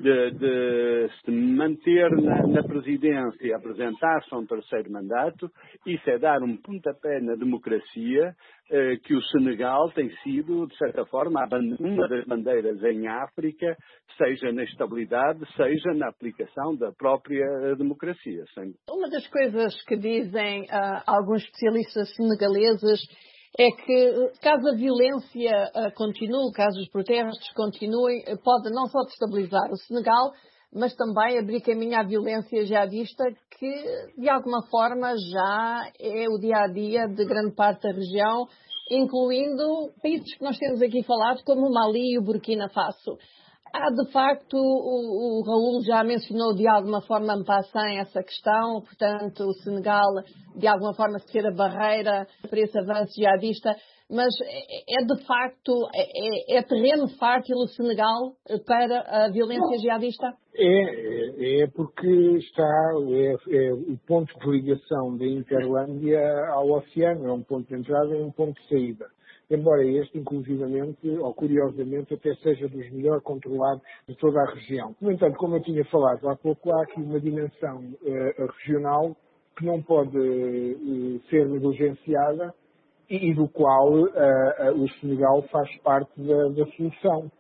de se manter na presidência e apresentar-se a um terceiro mandato, isso é dar um pontapé na democracia que o Senegal tem sido, de certa forma, uma das bandeiras em África, seja na estabilidade, seja na aplicação da própria democracia. Uma das coisas que dizem alguns especialistas senegaleses é que, caso a violência continue, caso os protestos continuem, pode não só destabilizar o Senegal, mas também abrir caminho à violência jihadista, que, de alguma forma, já é o dia-a-dia de grande parte da região, incluindo países que nós temos aqui falado, como o Mali e o Burkina Faso. Há, de facto, o Raul já mencionou de alguma forma en passant essa questão, portanto, o Senegal, de alguma forma, ser a barreira para esse avanço jihadista, mas de facto, é terreno fértil o Senegal para a violência jihadista? É porque é o ponto de ligação da Interlândia ao oceano, é um ponto de entrada e um ponto de saída. Embora este, inclusivamente, ou curiosamente, até seja dos melhor controlados de toda a região. No entanto, como eu tinha falado há pouco, há aqui uma dimensão regional que não pode ser negligenciada e do qual o Senegal faz parte da solução.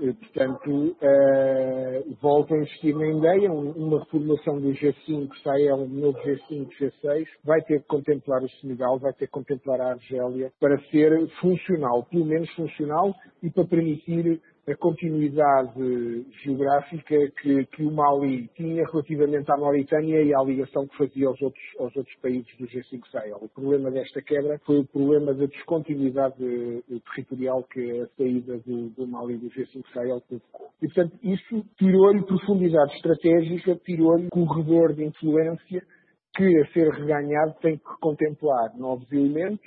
Portanto, volto a insistir na ideia, uma reformulação do G5, Sahel, um novo G5, G6, vai ter que contemplar o Senegal, vai ter que contemplar a Argélia, para ser funcional, pelo menos funcional, e para permitir a continuidade geográfica que o Mali tinha relativamente à Mauritânia e à ligação que fazia aos outros países do G5 Sahel. O problema desta quebra foi o problema da descontinuidade territorial que a saída do Mali do G5 Sahel provocou. E, portanto, isso tirou-lhe profundidade estratégica, tirou-lhe corredor de influência que, a ser reganhado, tem que contemplar novos elementos.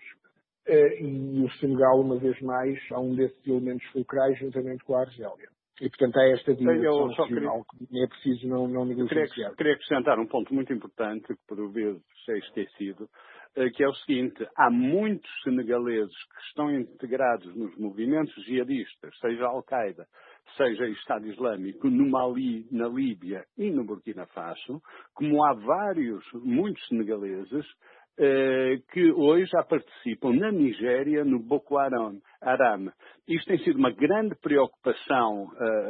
E o Senegal, uma vez mais, há um desses elementos fulcrais juntamente com a Argélia. E, portanto, há esta dimensão regional que é preciso não negligenciar. Queria acrescentar um ponto muito importante, que por vezes é esquecido, que é o seguinte: há muitos senegaleses que estão integrados nos movimentos jihadistas, seja a Al-Qaeda, seja o Estado Islâmico, no Mali, na Líbia e no Burkina Faso, como há muitos senegaleses que hoje já participam na Nigéria, no Boko Haram. Isto tem sido uma grande preocupação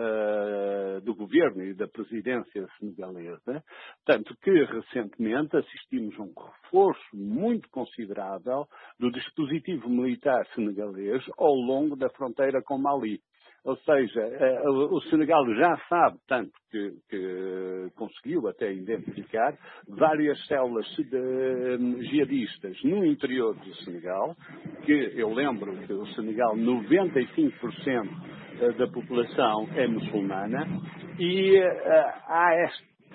do governo e da presidência senegalesa, tanto que recentemente assistimos a um reforço muito considerável do dispositivo militar senegalês ao longo da fronteira com Mali. Ou seja, o Senegal já sabe, tanto que conseguiu até identificar várias células jihadistas no interior do Senegal, que eu lembro que o Senegal, 95% da população é muçulmana, e há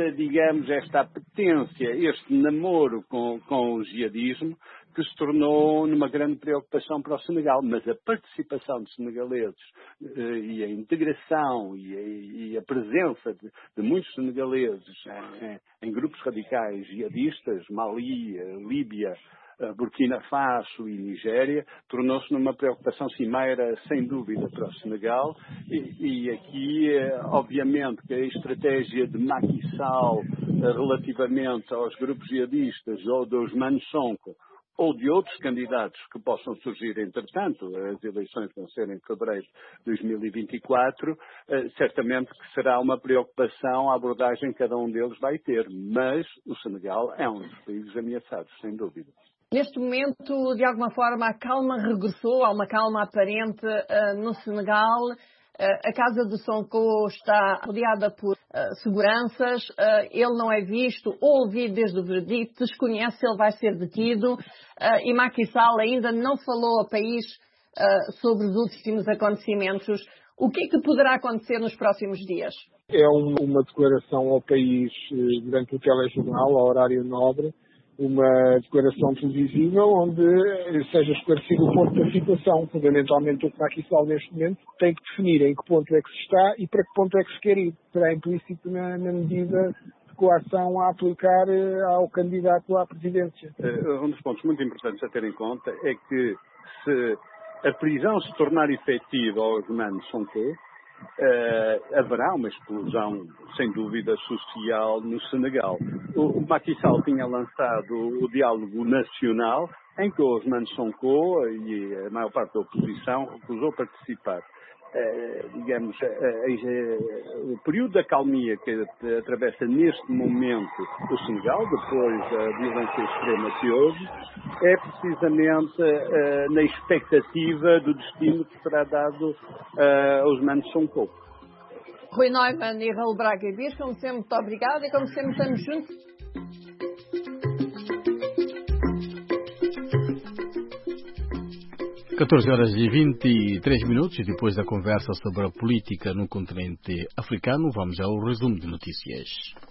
esta apetência, este namoro com o jihadismo, que se tornou numa grande preocupação para o Senegal. Mas a participação de senegaleses e a integração e a presença de muitos senegaleses em grupos radicais jihadistas, Mali, Líbia, Burkina Faso e Nigéria, tornou-se numa preocupação cimeira, sem dúvida, para o Senegal. E aqui, obviamente, que a estratégia de Macky Sall relativamente aos grupos jihadistas ou dos Mansonko, ou de outros candidatos que possam surgir entretanto, as eleições vão ser em fevereiro de 2024, certamente que será uma preocupação a abordagem que cada um deles vai ter, mas o Senegal é um dos países ameaçados, sem dúvida. Neste momento, de alguma forma, a calma regressou, há uma calma aparente no Senegal. A casa de Sonko está rodeada por seguranças, ele não é visto ou ouvido desde o veredito, desconhece se ele vai ser detido, e Macky Sall ainda não falou ao país sobre os últimos acontecimentos. O que é que poderá acontecer nos próximos dias? É uma declaração ao país durante o telejornal, ao horário nobre, uma declaração televisiva onde seja esclarecido o ponto da situação. Fundamentalmente, o que Macky Sall neste momento tem que definir em que ponto é que se está e para que ponto é que se quer ir. Será implícito na medida de coação a aplicar ao candidato à presidência. Um dos pontos muito importantes a ter em conta é que se a prisão se tornar efetiva aos Osman Sonko, haverá uma explosão, sem dúvida, social no Senegal. O Macky Sall tinha lançado o diálogo nacional, em que o Osman Sonko e a maior parte da oposição recusou participar. O período da calmia que atravessa neste momento o Senegal, depois da violência extrema que houve, é precisamente na expectativa do destino que será dado aos Osman Sonko. Rui Neumann e Raul Braga Bias, como sempre, muito obrigada e como sempre estamos juntos. Às 14h23, depois da conversa sobre a política no continente africano, vamos ao resumo de notícias.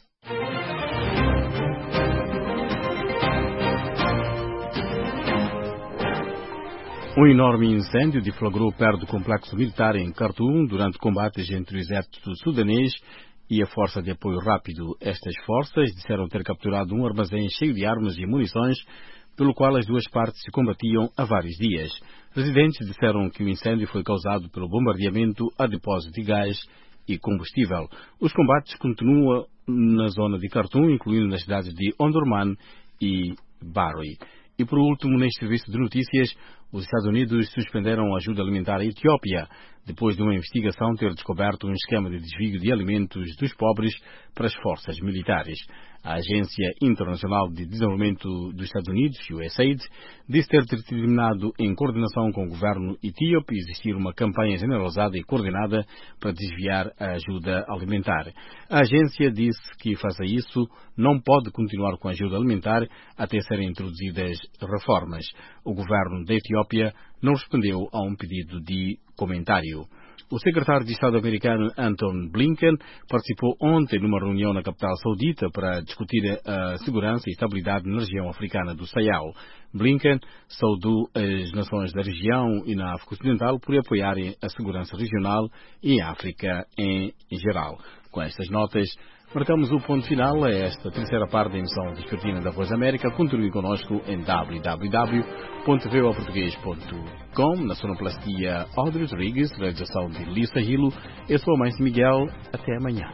Um enorme incêndio deflagrou perto do complexo militar em Khartoum durante combates entre o exército sudanês e a Força de Apoio Rápido. Estas forças disseram ter capturado um armazém cheio de armas e munições, pelo qual as duas partes se combatiam há vários dias. Residentes disseram que o incêndio foi causado pelo bombardeamento a depósito de gás e combustível. Os combates continuam na zona de Khartoum, incluindo nas cidades de Omdurman e Barry. E por último, neste serviço de notícias, Os Estados Unidos suspenderam a ajuda alimentar à Etiópia, depois de uma investigação ter descoberto um esquema de desvio de alimentos dos pobres para as forças militares. A Agência Internacional de Desenvolvimento dos Estados Unidos, USAID, disse ter determinado, em coordenação com o governo etíope, existir uma campanha generalizada e coordenada para desviar a ajuda alimentar. A agência disse que, face a isso, não pode continuar com a ajuda alimentar até serem introduzidas reformas. O governo da Etiópia não respondeu a um pedido de comentário. O secretário de Estado americano Antony Blinken participou ontem numa reunião na capital saudita para discutir a segurança e estabilidade na região africana do Sahel. Blinken saudou as nações da região e na África Ocidental por apoiarem a segurança regional e a África em geral. Com estas notas, marcamos o ponto final a esta terceira parte da emissão vespertina da Voz da América. Continue connosco em www.voaportugues.com. Na sonoplastia, Audrey Rodrigues, realização de Lisa Hilo. Eu sou a Mãe Miguel. Até amanhã.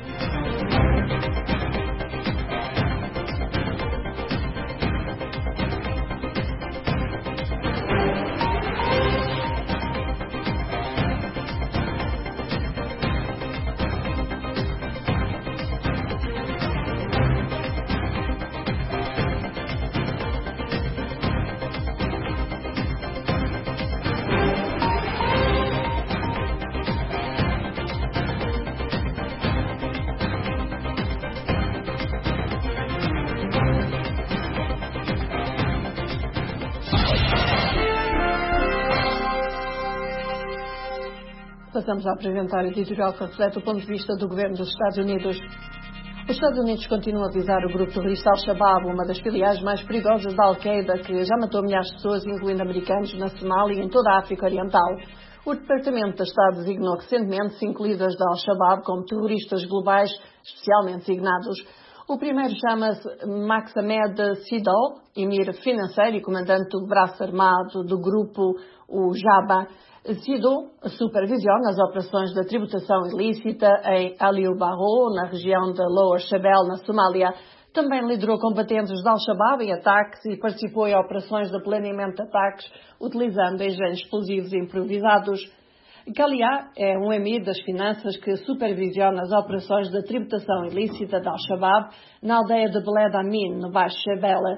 Passamos a apresentar o editorial que reflete o ponto de vista do governo dos Estados Unidos. Os Estados Unidos continuam a visar o grupo terrorista Al-Shabaab, uma das filiais mais perigosas da Al-Qaeda, que já matou milhares de pessoas, incluindo americanos, na Somália e em toda a África Oriental. O Departamento de Estado designou recentemente 5 líderes da Al-Shabaab como terroristas globais especialmente designados. O primeiro chama-se Mohamed Sidol, emir financeiro e comandante do braço armado do grupo, o Jabha. Sidol supervisiona as operações de tributação ilícita em Aliou Barrow, na região de Lower Shabelle, na Somália. Também liderou combatentes de Al-Shabaab em ataques e participou em operações de planeamento de ataques, utilizando engenhos explosivos improvisados. Kalia é um emir das finanças que supervisiona as operações de tributação ilícita de Al-Shabaab na aldeia de Beled Amin, no Baixo Shabelle.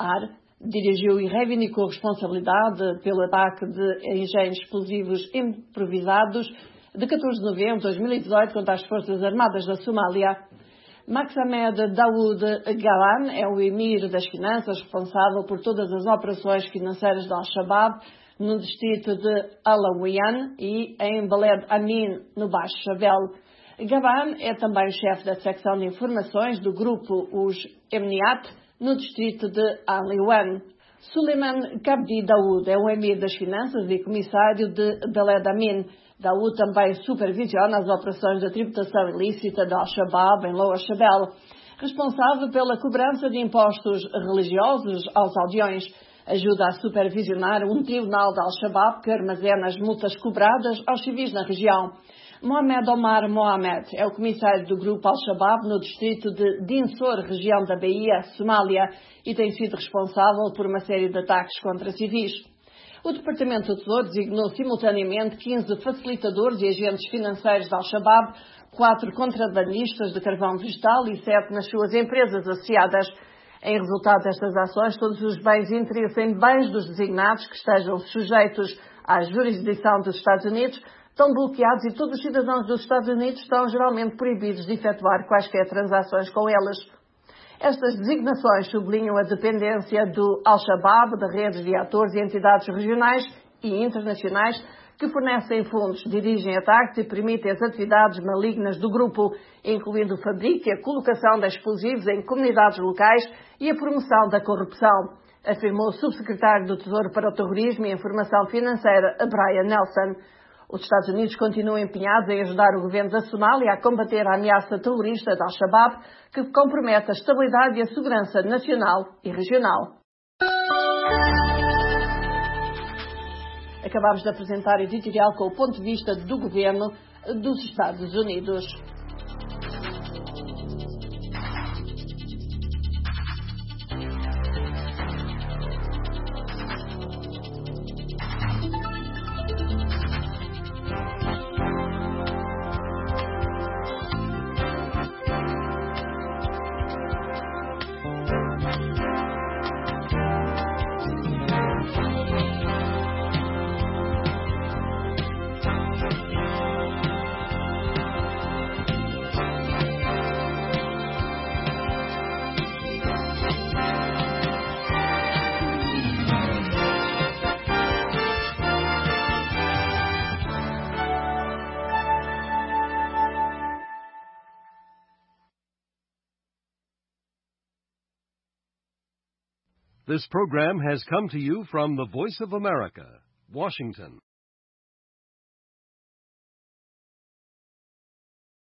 Dirigiu e reivindicou responsabilidade pelo ataque de engenhos explosivos improvisados de 14 de novembro de 2018 contra as Forças Armadas da Somália. Mohamed Daoud Galan é o emir das finanças responsável por todas as operações financeiras de Al-Shabaab no distrito de Alawiyan e em Beled Amin, no Baixo Shabelle. Galan é também o chefe da secção de informações do grupo Os Emniat, no distrito de Aliwan. Suleiman Kabdi Daoud é o emir das finanças e comissário de Beled Amin. Daoud também supervisiona as operações de tributação ilícita de Al-Shabaab em Lower Shabelle. Responsável pela cobrança de impostos religiosos aos aldeões, ajuda a supervisionar um tribunal de Al-Shabaab que armazena as multas cobradas aos civis na região. Mohamed Omar Mohamed é o comissário do grupo Al-Shabaab no distrito de Dinsor, região da Bahia, Somália, e tem sido responsável por uma série de ataques contra civis. O Departamento do Tesouro designou simultaneamente 15 facilitadores e agentes financeiros de Al-Shabaab, 4 contrabandistas de carvão vegetal e 7 nas suas empresas associadas. Em resultado destas ações, todos os bens e interesses em bens dos designados que estejam sujeitos à jurisdição dos Estados Unidos estão bloqueados e todos os cidadãos dos Estados Unidos estão geralmente proibidos de efetuar quaisquer transações com eles. Estas designações sublinham a dependência do Al-Shabaab de redes de atores e entidades regionais e internacionais que fornecem fundos, dirigem ataques e permitem as atividades malignas do grupo, incluindo o fabrico e a colocação de explosivos em comunidades locais e a promoção da corrupção, afirmou o subsecretário do Tesouro para o Terrorismo e a Informação Financeira, Brian Nelson. Os Estados Unidos continuam empenhados em ajudar o governo da Somália a combater a ameaça terrorista da Al-Shabaab, que compromete a estabilidade e a segurança nacional e regional. Acabamos de apresentar o editorial com o ponto de vista do governo dos Estados Unidos. This program has come to you from the Voice of America, Washington.